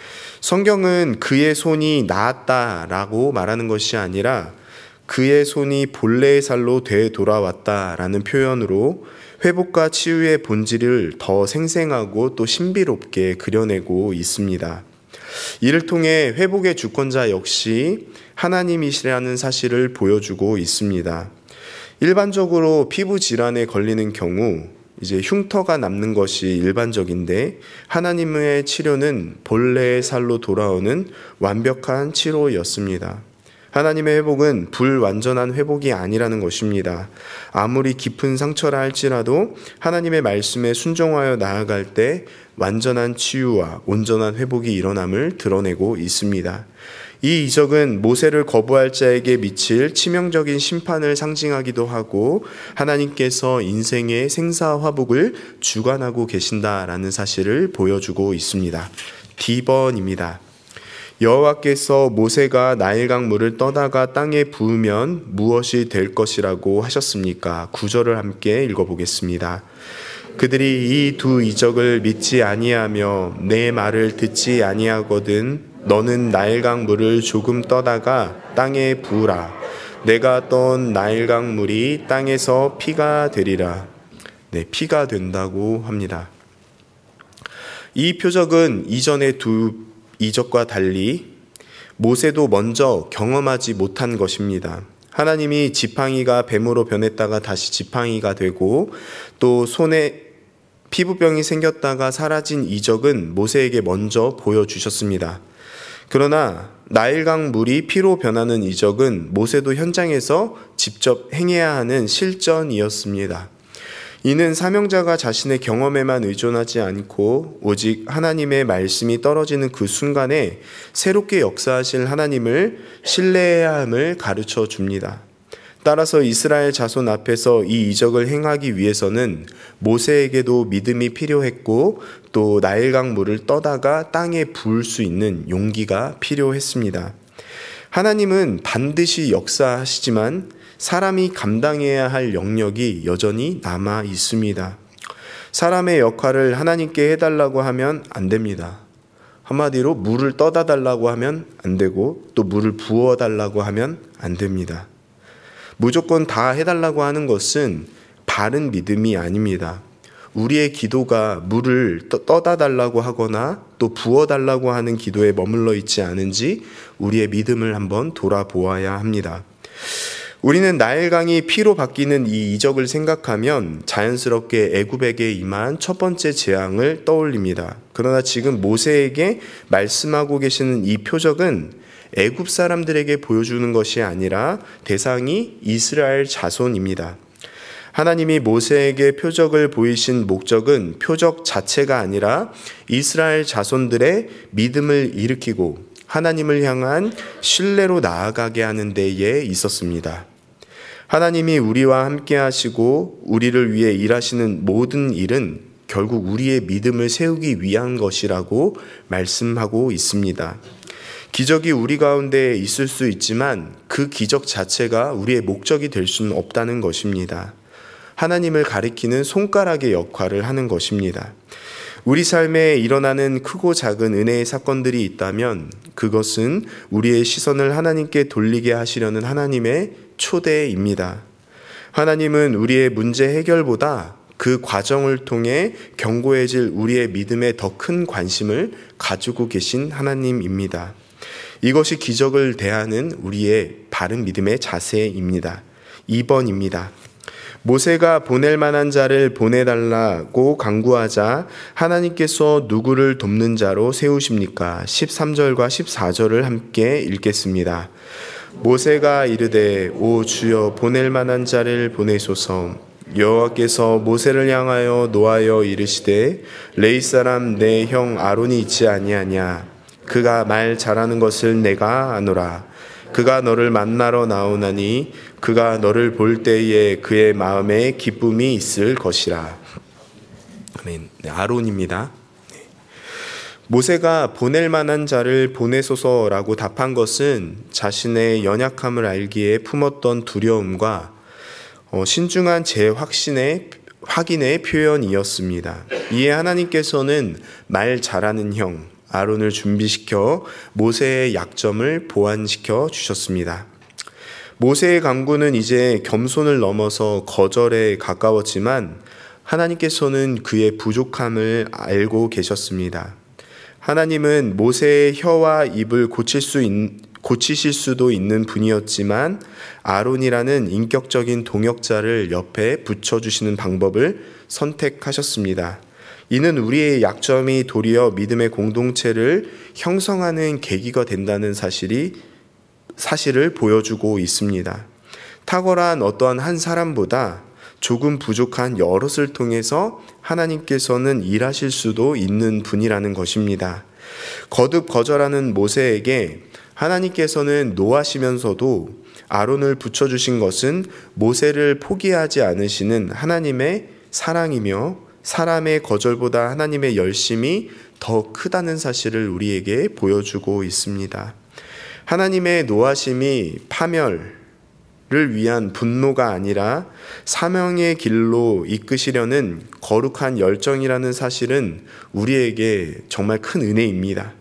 성경은 그의 손이 나았다라고 말하는 것이 아니라 그의 손이 본래의 살로 되돌아왔다라는 표현으로 회복과 치유의 본질을 더 생생하고 또 신비롭게 그려내고 있습니다. 이를 통해 회복의 주권자 역시 하나님이시라는 사실을 보여주고 있습니다. 일반적으로 피부 질환에 걸리는 경우 이제 흉터가 남는 것이 일반적인데 하나님의 치료는 본래의 살로 돌아오는 완벽한 치료였습니다. 하나님의 회복은 불완전한 회복이 아니라는 것입니다. 아무리 깊은 상처라 할지라도 하나님의 말씀에 순종하여 나아갈 때 완전한 치유와 온전한 회복이 일어남을 드러내고 있습니다. 이 이적은 모세를 거부할 자에게 미칠 치명적인 심판을 상징하기도 하고 하나님께서 인생의 생사화복을 주관하고 계신다라는 사실을 보여주고 있습니다. D번입니다. 여호와께서 모세가 나일강 물을 떠다가 땅에 부으면 무엇이 될 것이라고 하셨습니까? 9절을 함께 읽어보겠습니다. 그들이 이 두 이적을 믿지 아니하며 내 말을 듣지 아니하거든 너는 나일강 물을 조금 떠다가 땅에 부으라. 내가 떤 나일강 물이 땅에서 피가 되리라. 네, 피가 된다고 합니다. 이 표적은 이전의 두 이적과 달리 모세도 먼저 경험하지 못한 것입니다. 하나님이 지팡이가 뱀으로 변했다가 다시 지팡이가 되고 또 손에 피부병이 생겼다가 사라진 이적은 모세에게 먼저 보여주셨습니다. 그러나 나일강 물이 피로 변하는 이적은 모세도 현장에서 직접 행해야 하는 실전이었습니다. 이는 사명자가 자신의 경험에만 의존하지 않고 오직 하나님의 말씀이 떨어지는 그 순간에 새롭게 역사하실 하나님을 신뢰해야 함을 가르쳐 줍니다. 따라서 이스라엘 자손 앞에서 이 이적을 행하기 위해서는 모세에게도 믿음이 필요했고 또 나일강 물을 떠다가 땅에 부을 수 있는 용기가 필요했습니다. 하나님은 반드시 역사하시지만 사람이 감당해야 할 영역이 여전히 남아 있습니다. 사람의 역할을 하나님께 해달라고 하면 안 됩니다. 한마디로 물을 떠다 달라고 하면 안 되고 또 물을 부어 달라고 하면 안 됩니다. 무조건 다 해달라고 하는 것은 바른 믿음이 아닙니다. 우리의 기도가 물을 떠다 달라고 하거나 또 부어 달라고 하는 기도에 머물러 있지 않은지 우리의 믿음을 한번 돌아보아야 합니다. 우리는 나일강이 피로 바뀌는 이 이적을 생각하면 자연스럽게 애굽에게 임한 첫 번째 재앙을 떠올립니다. 그러나 지금 모세에게 말씀하고 계시는 이 표적은 애굽 사람들에게 보여주는 것이 아니라 대상이 이스라엘 자손입니다. 하나님이 모세에게 표적을 보이신 목적은 표적 자체가 아니라 이스라엘 자손들의 믿음을 일으키고 하나님을 향한 신뢰로 나아가게 하는 데에 있었습니다. 하나님이 우리와 함께 하시고 우리를 위해 일하시는 모든 일은 결국 우리의 믿음을 세우기 위한 것이라고 말씀하고 있습니다. 기적이 우리 가운데 있을 수 있지만 그 기적 자체가 우리의 목적이 될 수는 없다는 것입니다. 하나님을 가리키는 손가락의 역할을 하는 것입니다. 우리 삶에 일어나는 크고 작은 은혜의 사건들이 있다면 그것은 우리의 시선을 하나님께 돌리게 하시려는 하나님의 초대입니다. 하나님은 우리의 문제 해결보다 그 과정을 통해 견고해질 우리의 믿음에 더 큰 관심을 가지고 계신 하나님입니다. 이것이 기적을 대하는 우리의 바른 믿음의 자세입니다. 2번입니다. 모세가 보낼 만한 자를 보내달라고 간구하자 하나님께서 누구를 돕는 자로 세우십니까? 13절과 14절을 함께 읽겠습니다. 모세가 이르되 오 주여 보낼 만한 자를 보내소서. 여호와께서 모세를 향하여 노하여 이르시되 레위 사람 내 형 아론이 있지 아니하냐. 그가 말 잘하는 것을 내가 아노라. 그가 너를 만나러 나오나니 그가 너를 볼 때에 그의 마음에 기쁨이 있을 것이라. 아멘. 네, 아론입니다. 모세가 보낼 만한 자를 보내소서라고 답한 것은 자신의 연약함을 알기에 품었던 두려움과 신중한 확인의 표현이었습니다. 이에 하나님께서는 말 잘하는 형 아론을 준비시켜 모세의 약점을 보완시켜 주셨습니다. 모세의 강구는 이제 겸손을 넘어서 거절에 가까웠지만 하나님께서는 그의 부족함을 알고 계셨습니다. 하나님은 모세의 혀와 입을 고치실 수도 있는 분이었지만 아론이라는 인격적인 동역자를 옆에 붙여주시는 방법을 선택하셨습니다. 이는 우리의 약점이 도리어 믿음의 공동체를 형성하는 계기가 된다는 사실을 보여주고 있습니다. 탁월한 어떠한 한 사람보다 조금 부족한 여럿을 통해서 하나님께서는 일하실 수도 있는 분이라는 것입니다. 거듭 거절하는 모세에게 하나님께서는 노하시면서도 아론을 붙여주신 것은 모세를 포기하지 않으시는 하나님의 사랑이며 사람의 거절보다 하나님의 열심이 더 크다는 사실을 우리에게 보여주고 있습니다. 하나님의 노하심이 파멸을 위한 분노가 아니라 사명의 길로 이끄시려는 거룩한 열정이라는 사실은 우리에게 정말 큰 은혜입니다.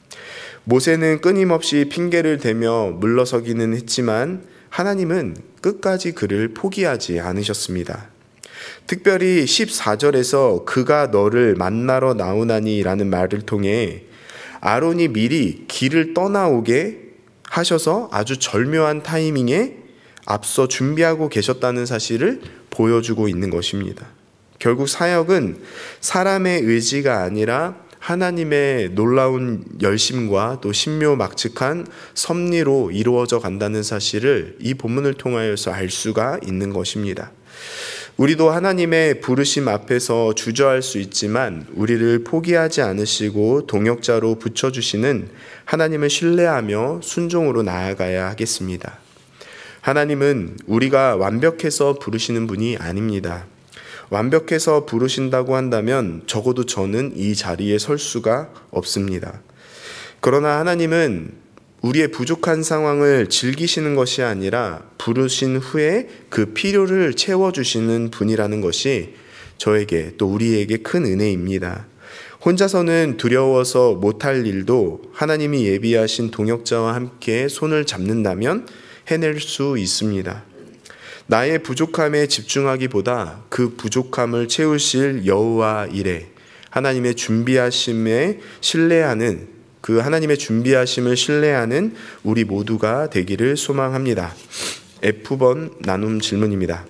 모세는 끊임없이 핑계를 대며 물러서기는 했지만 하나님은 끝까지 그를 포기하지 않으셨습니다. 특별히 14절에서 그가 너를 만나러 나오나니 라는 말을 통해 아론이 미리 길을 떠나오게 하셔서 아주 절묘한 타이밍에 앞서 준비하고 계셨다는 사실을 보여주고 있는 것입니다. 결국 사역은 사람의 의지가 아니라 하나님의 놀라운 열심과 또 신묘막측한 섭리로 이루어져 간다는 사실을 이 본문을 통하여서 알 수가 있는 것입니다. 우리도 하나님의 부르심 앞에서 주저할 수 있지만 우리를 포기하지 않으시고 동역자로 붙여주시는 하나님을 신뢰하며 순종으로 나아가야 하겠습니다. 하나님은 우리가 완벽해서 부르시는 분이 아닙니다. 완벽해서 부르신다고 한다면 적어도 저는 이 자리에 설 수가 없습니다. 그러나 하나님은 우리의 부족한 상황을 즐기시는 것이 아니라 부르신 후에 그 필요를 채워주시는 분이라는 것이 저에게 또 우리에게 큰 은혜입니다. 혼자서는 두려워서 못할 일도 하나님이 예비하신 동역자와 함께 손을 잡는다면 해낼 수 있습니다. 나의 부족함에 집중하기보다 그 부족함을 채우실 여호와 이레 하나님의 준비하심에 신뢰하는 그 하나님의 준비하심을 신뢰하는 우리 모두가 되기를 소망합니다. F번 나눔 질문입니다.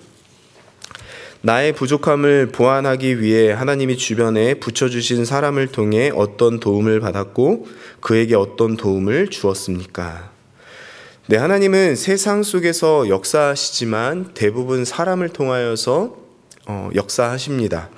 나의 부족함을 보완하기 위해 하나님이 주변에 붙여주신 사람을 통해 어떤 도움을 받았고 그에게 어떤 도움을 주었습니까? 네, 하나님은 세상 속에서 역사하시지만 대부분 사람을 통하여서 역사하십니다.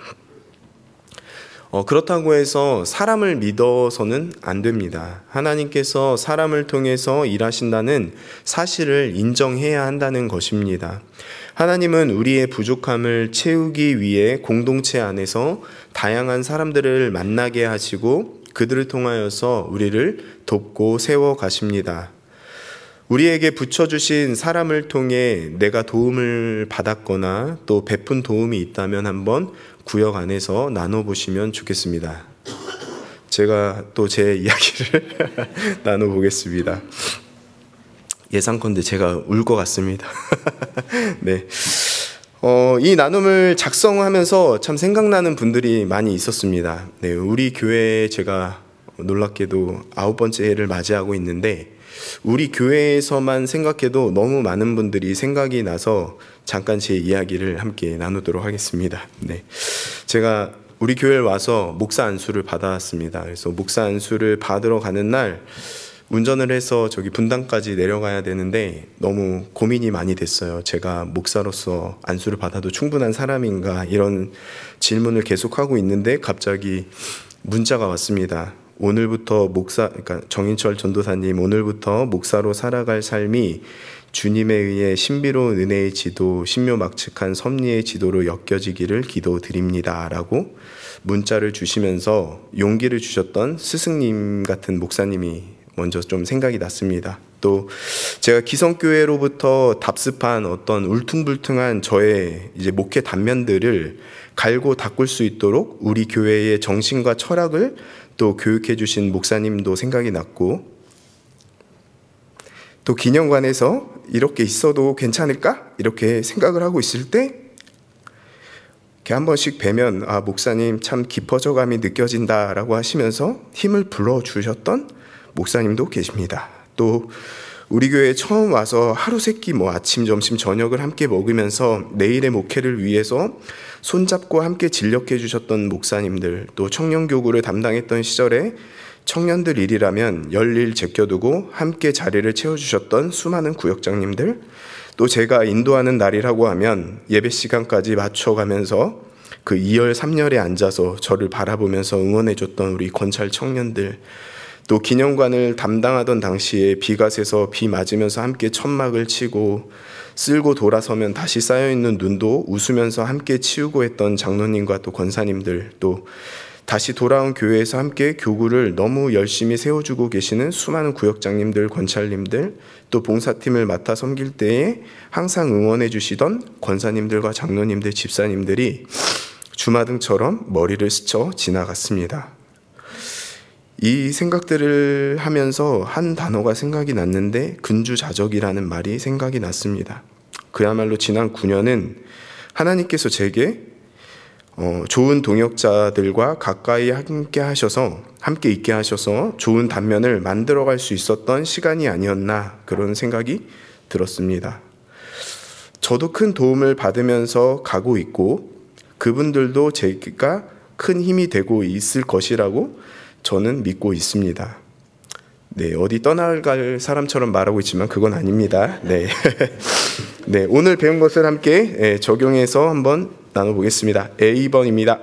그렇다고 해서 사람을 믿어서는 안 됩니다. 하나님께서 사람을 통해서 일하신다는 사실을 인정해야 한다는 것입니다. 하나님은 우리의 부족함을 채우기 위해 공동체 안에서 다양한 사람들을 만나게 하시고 그들을 통하여서 우리를 돕고 세워 가십니다. 우리에게 붙여주신 사람을 통해 내가 도움을 받았거나 또 베푼 도움이 있다면 한번 구역 안에서 나눠보시면 좋겠습니다. 제가 또 제 이야기를 나눠보겠습니다. 예상컨대 제가 울 것 같습니다. 네. 이 나눔을 작성하면서 참 생각나는 분들이 많이 있었습니다. 네, 우리 교회에 제가 놀랍게도 9번째 해를 맞이하고 있는데 우리 교회에서만 생각해도 너무 많은 분들이 생각이 나서 잠깐 제 이야기를 함께 나누도록 하겠습니다. 네, 제가 우리 교회에 와서 목사 안수를 받아왔습니다. 그래서 목사 안수를 받으러 가는 날 운전을 해서 저기 분당까지 내려가야 되는데 너무 고민이 많이 됐어요. 제가 목사로서 안수를 받아도 충분한 사람인가 이런 질문을 계속하고 있는데 갑자기 문자가 왔습니다. 오늘부터 그러니까 정인철 전도사님 오늘부터 목사로 살아갈 삶이 주님에 의해 신비로운 은혜의 지도, 신묘막측한 섭리의 지도로 엮여지기를 기도드립니다 라고 문자를 주시면서 용기를 주셨던 스승님 같은 목사님이 먼저 좀 생각이 났습니다. 또 제가 기성교회로부터 답습한 어떤 울퉁불퉁한 저의 이제 목회 단면들을 갈고 닦을 수 있도록 우리 교회의 정신과 철학을 또 교육해 주신 목사님도 생각이 났고, 또 기념관에서 이렇게 있어도 괜찮을까? 이렇게 생각을 하고 있을 때 이렇게 한 번씩 뵈면 목사님 참 깊어져감이 느껴진다라고 하시면서 힘을 불어주셨던 목사님도 계십니다. 또 우리 교회에 처음 와서 하루 세끼 아침, 점심, 저녁을 함께 먹으면서 내일의 목회를 위해서 손잡고 함께 진력해 주셨던 목사님들, 또 청년교구를 담당했던 시절에 청년들 일이라면 열일 제껴두고 함께 자리를 채워주셨던 수많은 구역장님들, 또 제가 인도하는 날이라고 하면 예배 시간까지 맞춰가면서 그 2열, 3열에 앉아서 저를 바라보면서 응원해줬던 우리 권찰 청년들, 또 기념관을 담당하던 당시에 비가 새서 비 맞으면서 함께 천막을 치고 쓸고 돌아서면 다시 쌓여있는 눈도 웃으면서 함께 치우고 했던 장로님과 또 권사님들, 또 다시 돌아온 교회에서 함께 교구를 너무 열심히 세워주고 계시는 수많은 구역장님들, 권찰님들, 또 봉사팀을 맡아 섬길 때에 항상 응원해 주시던 권사님들과 장로님들, 집사님들이 주마등처럼 머리를 스쳐 지나갔습니다. 이 생각들을 하면서 한 단어가 생각이 났는데 근주자적이라는 말이 생각이 났습니다. 그야말로 지난 9년은 하나님께서 제게 좋은 동역자들과 가까이 함께 있게 하셔서 좋은 단면을 만들어갈 수 있었던 시간이 아니었나, 그런 생각이 들었습니다. 저도 큰 도움을 받으면서 가고 있고 그분들도 제가 큰 힘이 되고 있을 것이라고 저는 믿고 있습니다. 네, 어디 떠나갈 사람처럼 말하고 있지만 그건 아닙니다. 네. 네, 오늘 배운 것을 함께 적용해서 한번 나눠보겠습니다. A번입니다.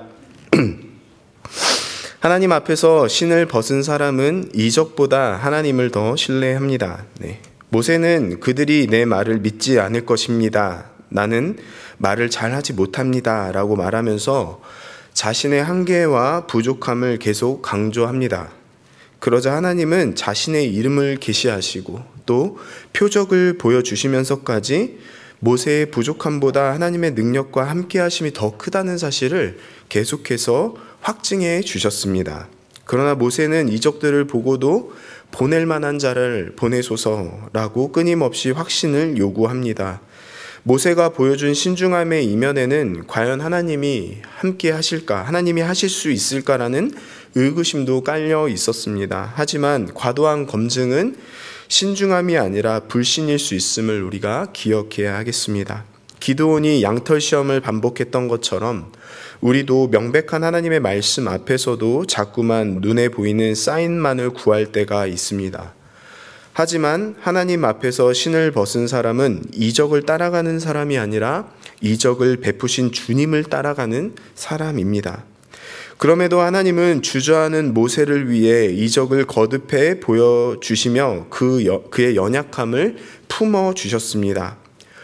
하나님 앞에서 신을 벗은 사람은 이적보다 하나님을 더 신뢰합니다. 네. 모세는 그들이 내 말을 믿지 않을 것입니다. 나는 말을 잘하지 못합니다. 라고 말하면서 자신의 한계와 부족함을 계속 강조합니다. 그러자 하나님은 자신의 이름을 계시하시고 또 표적을 보여주시면서까지 모세의 부족함보다 하나님의 능력과 함께하심이 더 크다는 사실을 계속해서 확증해 주셨습니다. 그러나 모세는 이적들을 보고도 보낼 만한 자를 보내소서라고 끊임없이 확신을 요구합니다. 모세가 보여준 신중함의 이면에는 과연 하나님이 함께 하실까, 하나님이 하실 수 있을까라는 의구심도 깔려 있었습니다. 하지만 과도한 검증은 신중함이 아니라 불신일 수 있음을 우리가 기억해야 하겠습니다. 기드온이 양털 시험을 반복했던 것처럼 우리도 명백한 하나님의 말씀 앞에서도 자꾸만 눈에 보이는 사인만을 구할 때가 있습니다. 하지만 하나님 앞에서 신을 벗은 사람은 이적을 따라가는 사람이 아니라 이적을 베푸신 주님을 따라가는 사람입니다. 그럼에도 하나님은 주저하는 모세를 위해 이적을 거듭해 보여주시며 그의 연약함을 품어주셨습니다.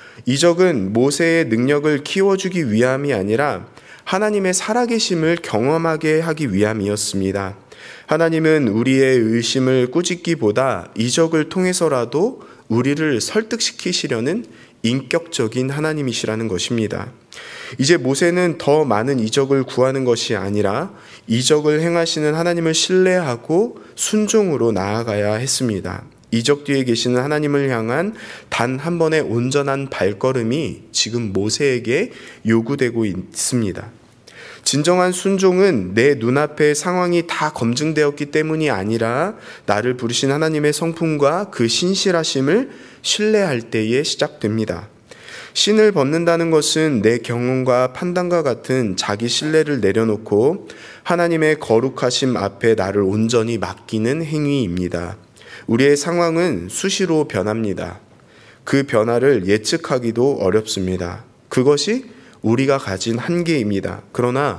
이적은 모세의 능력을 키워주기 위함이 아니라 하나님의 살아계심을 경험하게 하기 위함이었습니다. 하나님은 우리의 의심을 꾸짖기보다 이적을 통해서라도 우리를 설득시키시려는 인격적인 하나님이시라는 것입니다. 이제 모세는 더 많은 이적을 구하는 것이 아니라 이적을 행하시는 하나님을 신뢰하고 순종으로 나아가야 했습니다. 이적 뒤에 계시는 하나님을 향한 단 한 번의 온전한 발걸음이 지금 모세에게 요구되고 있습니다. 진정한 순종은 내 눈앞의 상황이 다 검증되었기 때문이 아니라 나를 부르신 하나님의 성품과 그 신실하심을 신뢰할 때에 시작됩니다. 신을 벗는다는 것은 내 경험과 판단과 같은 자기 신뢰를 내려놓고 하나님의 거룩하심 앞에 나를 온전히 맡기는 행위입니다. 우리의 상황은 수시로 변합니다. 그 변화를 예측하기도 어렵습니다. 그것이 우리가 가진 한계입니다. 그러나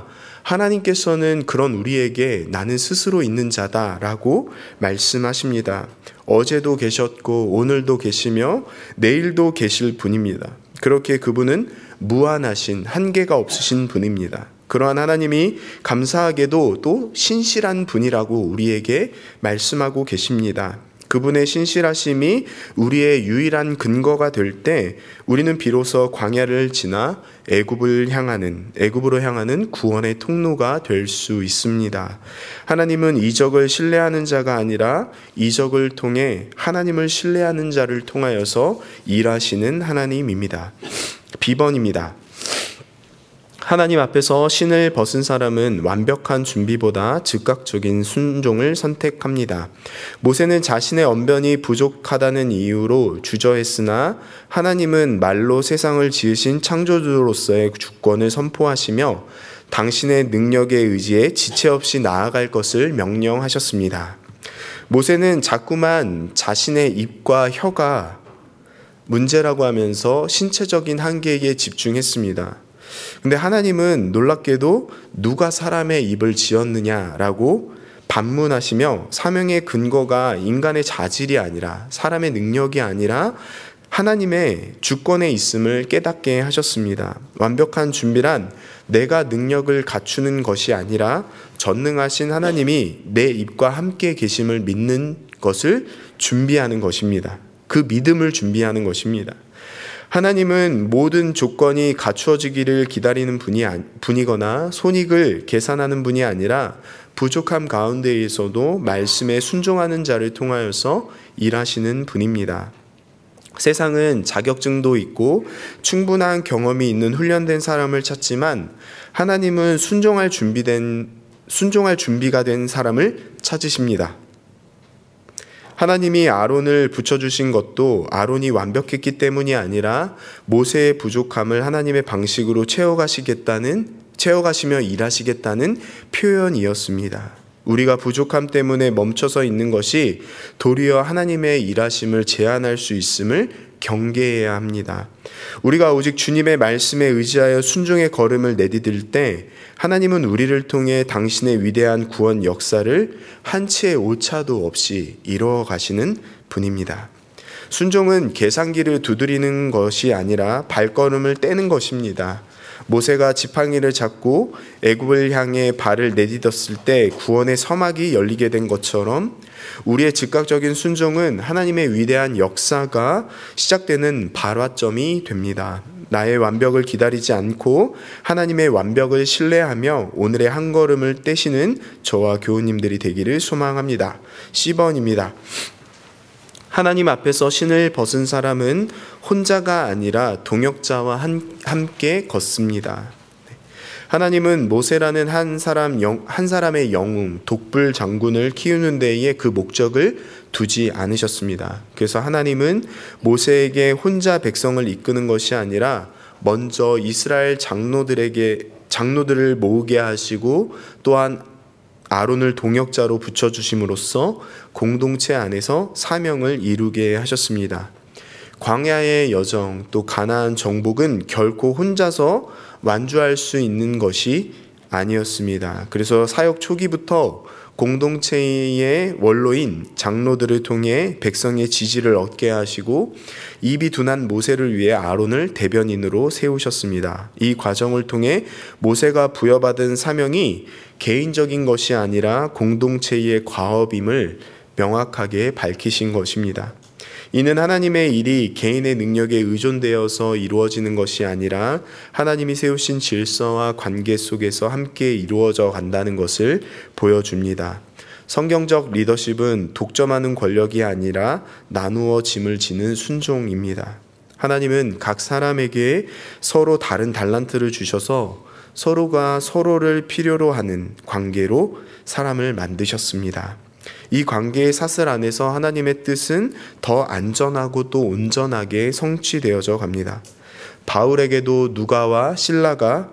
하나님께서는 그런 우리에게 나는 스스로 있는 자다라고 말씀하십니다. 어제도 계셨고 오늘도 계시며 내일도 계실 분입니다. 그렇게 그분은 무한하신 한계가 없으신 분입니다. 그러한 하나님이 감사하게도 또 신실한 분이라고 우리에게 말씀하고 계십니다. 그분의 신실하심이 우리의 유일한 근거가 될 때 우리는 비로소 광야를 지나 애굽으로 향하는 구원의 통로가 될 수 있습니다. 하나님은 이적을 신뢰하는 자가 아니라 이적을 통해 하나님을 신뢰하는 자를 통하여서 일하시는 하나님입니다. 비번입니다. 하나님 앞에서 신을 벗은 사람은 완벽한 준비보다 즉각적인 순종을 선택합니다. 모세는 자신의 언변이 부족하다는 이유로 주저했으나 하나님은 말로 세상을 지으신 창조주로서의 주권을 선포하시며 당신의 능력에 의지해 지체 없이 나아갈 것을 명령하셨습니다. 모세는 자꾸만 자신의 입과 혀가 문제라고 하면서 신체적인 한계에 집중했습니다. 근데 하나님은 놀랍게도 누가 사람의 입을 지었느냐라고 반문하시며 사명의 근거가 인간의 자질이 아니라 사람의 능력이 아니라 하나님의 주권에 있음을 깨닫게 하셨습니다. 완벽한 준비란 내가 능력을 갖추는 것이 아니라 전능하신 하나님이 내 입과 함께 계심을 믿는 것을 준비하는 것입니다. 그 믿음을 준비하는 것입니다. 하나님은 모든 조건이 갖추어지기를 기다리는 분이거나 손익을 계산하는 분이 아니라 부족함 가운데에서도 말씀에 순종하는 자를 통하여서 일하시는 분입니다. 세상은 자격증도 있고 충분한 경험이 있는 훈련된 사람을 찾지만 하나님은 순종할 준비가 된 사람을 찾으십니다. 하나님이 아론을 붙여주신 것도 아론이 완벽했기 때문이 아니라 모세의 부족함을 하나님의 방식으로 채워가시며 일하시겠다는 표현이었습니다. 우리가 부족함 때문에 멈춰서 있는 것이 도리어 하나님의 일하심을 제한할 수 있음을 경계해야 합니다. 우리가 오직 주님의 말씀에 의지하여 순종의 걸음을 내디딜 때 하나님은 우리를 통해 당신의 위대한 구원 역사를 한치의 오차도 없이 이루어 가시는 분입니다. 순종은 계산기를 두드리는 것이 아니라 발걸음을 떼는 것입니다. 모세가 지팡이를 잡고 애굽을 향해 발을 내딛었을 때 구원의 서막이 열리게 된 것처럼 우리의 즉각적인 순종은 하나님의 위대한 역사가 시작되는 발화점이 됩니다. 나의 완벽을 기다리지 않고 하나님의 완벽을 신뢰하며 오늘의 한 걸음을 떼시는 저와 교우님들이 되기를 소망합니다. 10번입니다. 하나님 앞에서 신을 벗은 사람은 혼자가 아니라 동역자와 함께 걷습니다. 하나님은 모세라는 한 사람의 영웅, 독불 장군을 키우는 데에 그 목적을 두지 않으셨습니다. 그래서 하나님은 모세에게 혼자 백성을 이끄는 것이 아니라 먼저 이스라엘 장로들을 모으게 하시고 또한 아론을 동역자로 붙여주심으로써 공동체 안에서 사명을 이루게 하셨습니다. 광야의 여정 또 가나안 정복은 결코 혼자서 완주할 수 있는 것이 아니었습니다. 그래서 사역 초기부터 공동체의 원로인 장로들을 통해 백성의 지지를 얻게 하시고 입이 둔한 모세를 위해 아론을 대변인으로 세우셨습니다. 이 과정을 통해 모세가 부여받은 사명이 개인적인 것이 아니라 공동체의 과업임을 명확하게 밝히신 것입니다. 이는 하나님의 일이 개인의 능력에 의존되어서 이루어지는 것이 아니라 하나님이 세우신 질서와 관계 속에서 함께 이루어져 간다는 것을 보여줍니다. 성경적 리더십은 독점하는 권력이 아니라 나누어 짐을 지는 순종입니다. 하나님은 각 사람에게 서로 다른 달란트를 주셔서 서로가 서로를 필요로 하는 관계로 사람을 만드셨습니다. 이 관계의 사슬 안에서 하나님의 뜻은 더 안전하고 또 온전하게 성취되어져 갑니다. 바울에게도 누가와 실라와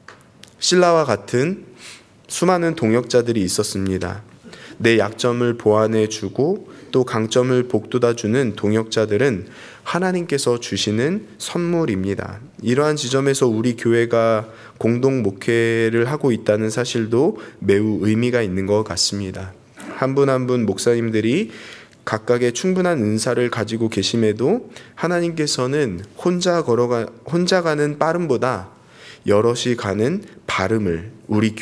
같은 수많은 동역자들이 있었습니다. 내 약점을 보완해 주고 또 강점을 복돋아주는 동역자들은 하나님께서 주시는 선물입니다. 이러한 지점에서 우리 교회가 공동 목회를 하고 있다는 사실도 매우 의미가 있는 것 같습니다. 한 분 한 분 목사님들이 각각의 충분한 은사를 가지고 계심에도 하나님께서는 혼자 가는 빠름보다 여럿이 가는 바름을 우리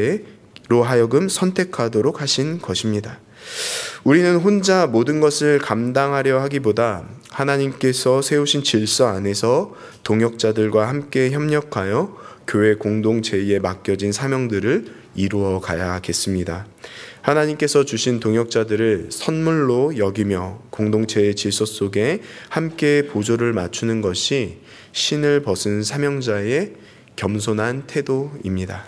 교회로 하여금 선택하도록 하신 것입니다. 우리는 혼자 모든 것을 감당하려 하기보다 하나님께서 세우신 질서 안에서 동역자들과 함께 협력하여 교회 공동체에 맡겨진 사명들을 이루어 가야겠습니다. 하나님께서 주신 동역자들을 선물로 여기며 공동체의 질서 속에 함께 보조를 맞추는 것이 신을 벗은 사명자의 겸손한 태도입니다.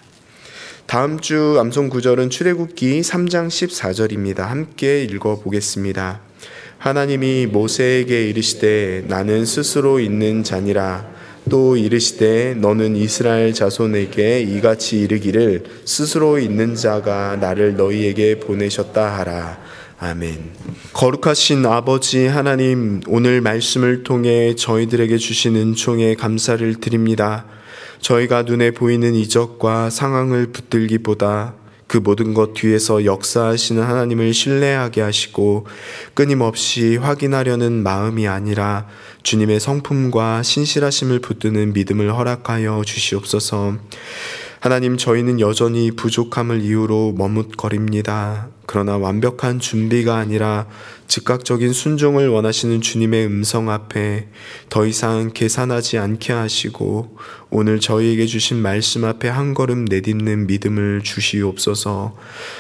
다음 주 암송 구절은 출애굽기 3장 14절입니다. 함께 읽어보겠습니다. 하나님이 모세에게 이르시되 나는 스스로 있는 자니라. 또 이르시되 너는 이스라엘 자손에게 이같이 이르기를 스스로 있는 자가 나를 너희에게 보내셨다 하라. 아멘. 거룩하신 아버지 하나님, 오늘 말씀을 통해 저희들에게 주신 은총에 감사를 드립니다. 저희가 눈에 보이는 이적과 상황을 붙들기보다 그 모든 것 뒤에서 역사하시는 하나님을 신뢰하게 하시고 끊임없이 확인하려는 마음이 아니라 주님의 성품과 신실하심을 붙드는 믿음을 허락하여 주시옵소서. 하나님, 저희는 여전히 부족함을 이유로 머뭇거립니다. 그러나 완벽한 준비가 아니라 즉각적인 순종을 원하시는 주님의 음성 앞에 더 이상 계산하지 않게 하시고 오늘 저희에게 주신 말씀 앞에 한 걸음 내딛는 믿음을 주시옵소서.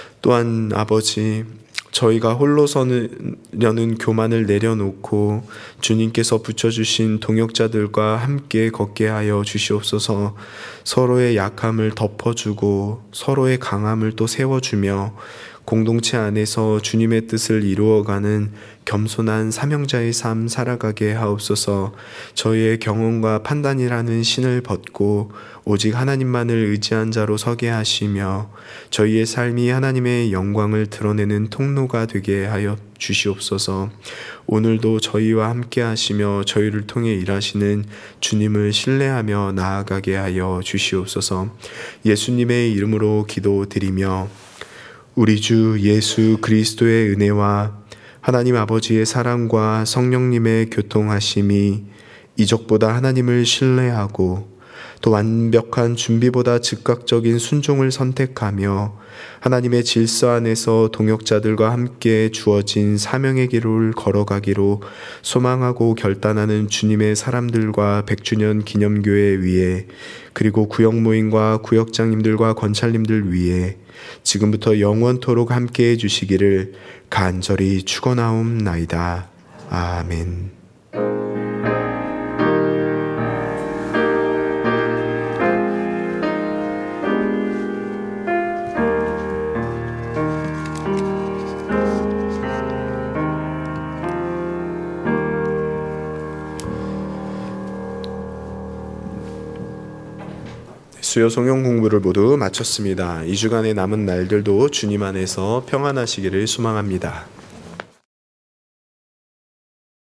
또한 아버지, 저희가 홀로 서려는 교만을 내려놓고 주님께서 붙여주신 동역자들과 함께 걷게 하여 주시옵소서. 서로의 약함을 덮어주고 서로의 강함을 또 세워주며 공동체 안에서 주님의 뜻을 이루어가는 겸손한 사명자의 삶 살아가게 하옵소서. 저희의 경험과 판단이라는 신을 벗고 오직 하나님만을 의지한 자로 서게 하시며 저희의 삶이 하나님의 영광을 드러내는 통로가 되게 하여 주시옵소서. 오늘도 저희와 함께 하시며 저희를 통해 일하시는 주님을 신뢰하며 나아가게 하여 주시옵소서. 예수님의 이름으로 기도드리며 우리 주 예수 그리스도의 은혜와 하나님 아버지의 사랑과 성령님의 교통하심이 이적보다 하나님을 신뢰하고 또 완벽한 준비보다 즉각적인 순종을 선택하며 하나님의 질서 안에서 동역자들과 함께 주어진 사명의 길을 걸어가기로 소망하고 결단하는 주님의 사람들과 100주년 기념교회 위에 그리고 구역모임과 구역장님들과 권찰님들 위에 지금부터 영원토록 함께해 주시기를 간절히 축원하옵나이다. 아멘. 수요 성경 공부를 모두 마쳤습니다. 2주간의 남은 날들도 주님 안에서 평안하시기를 소망합니다.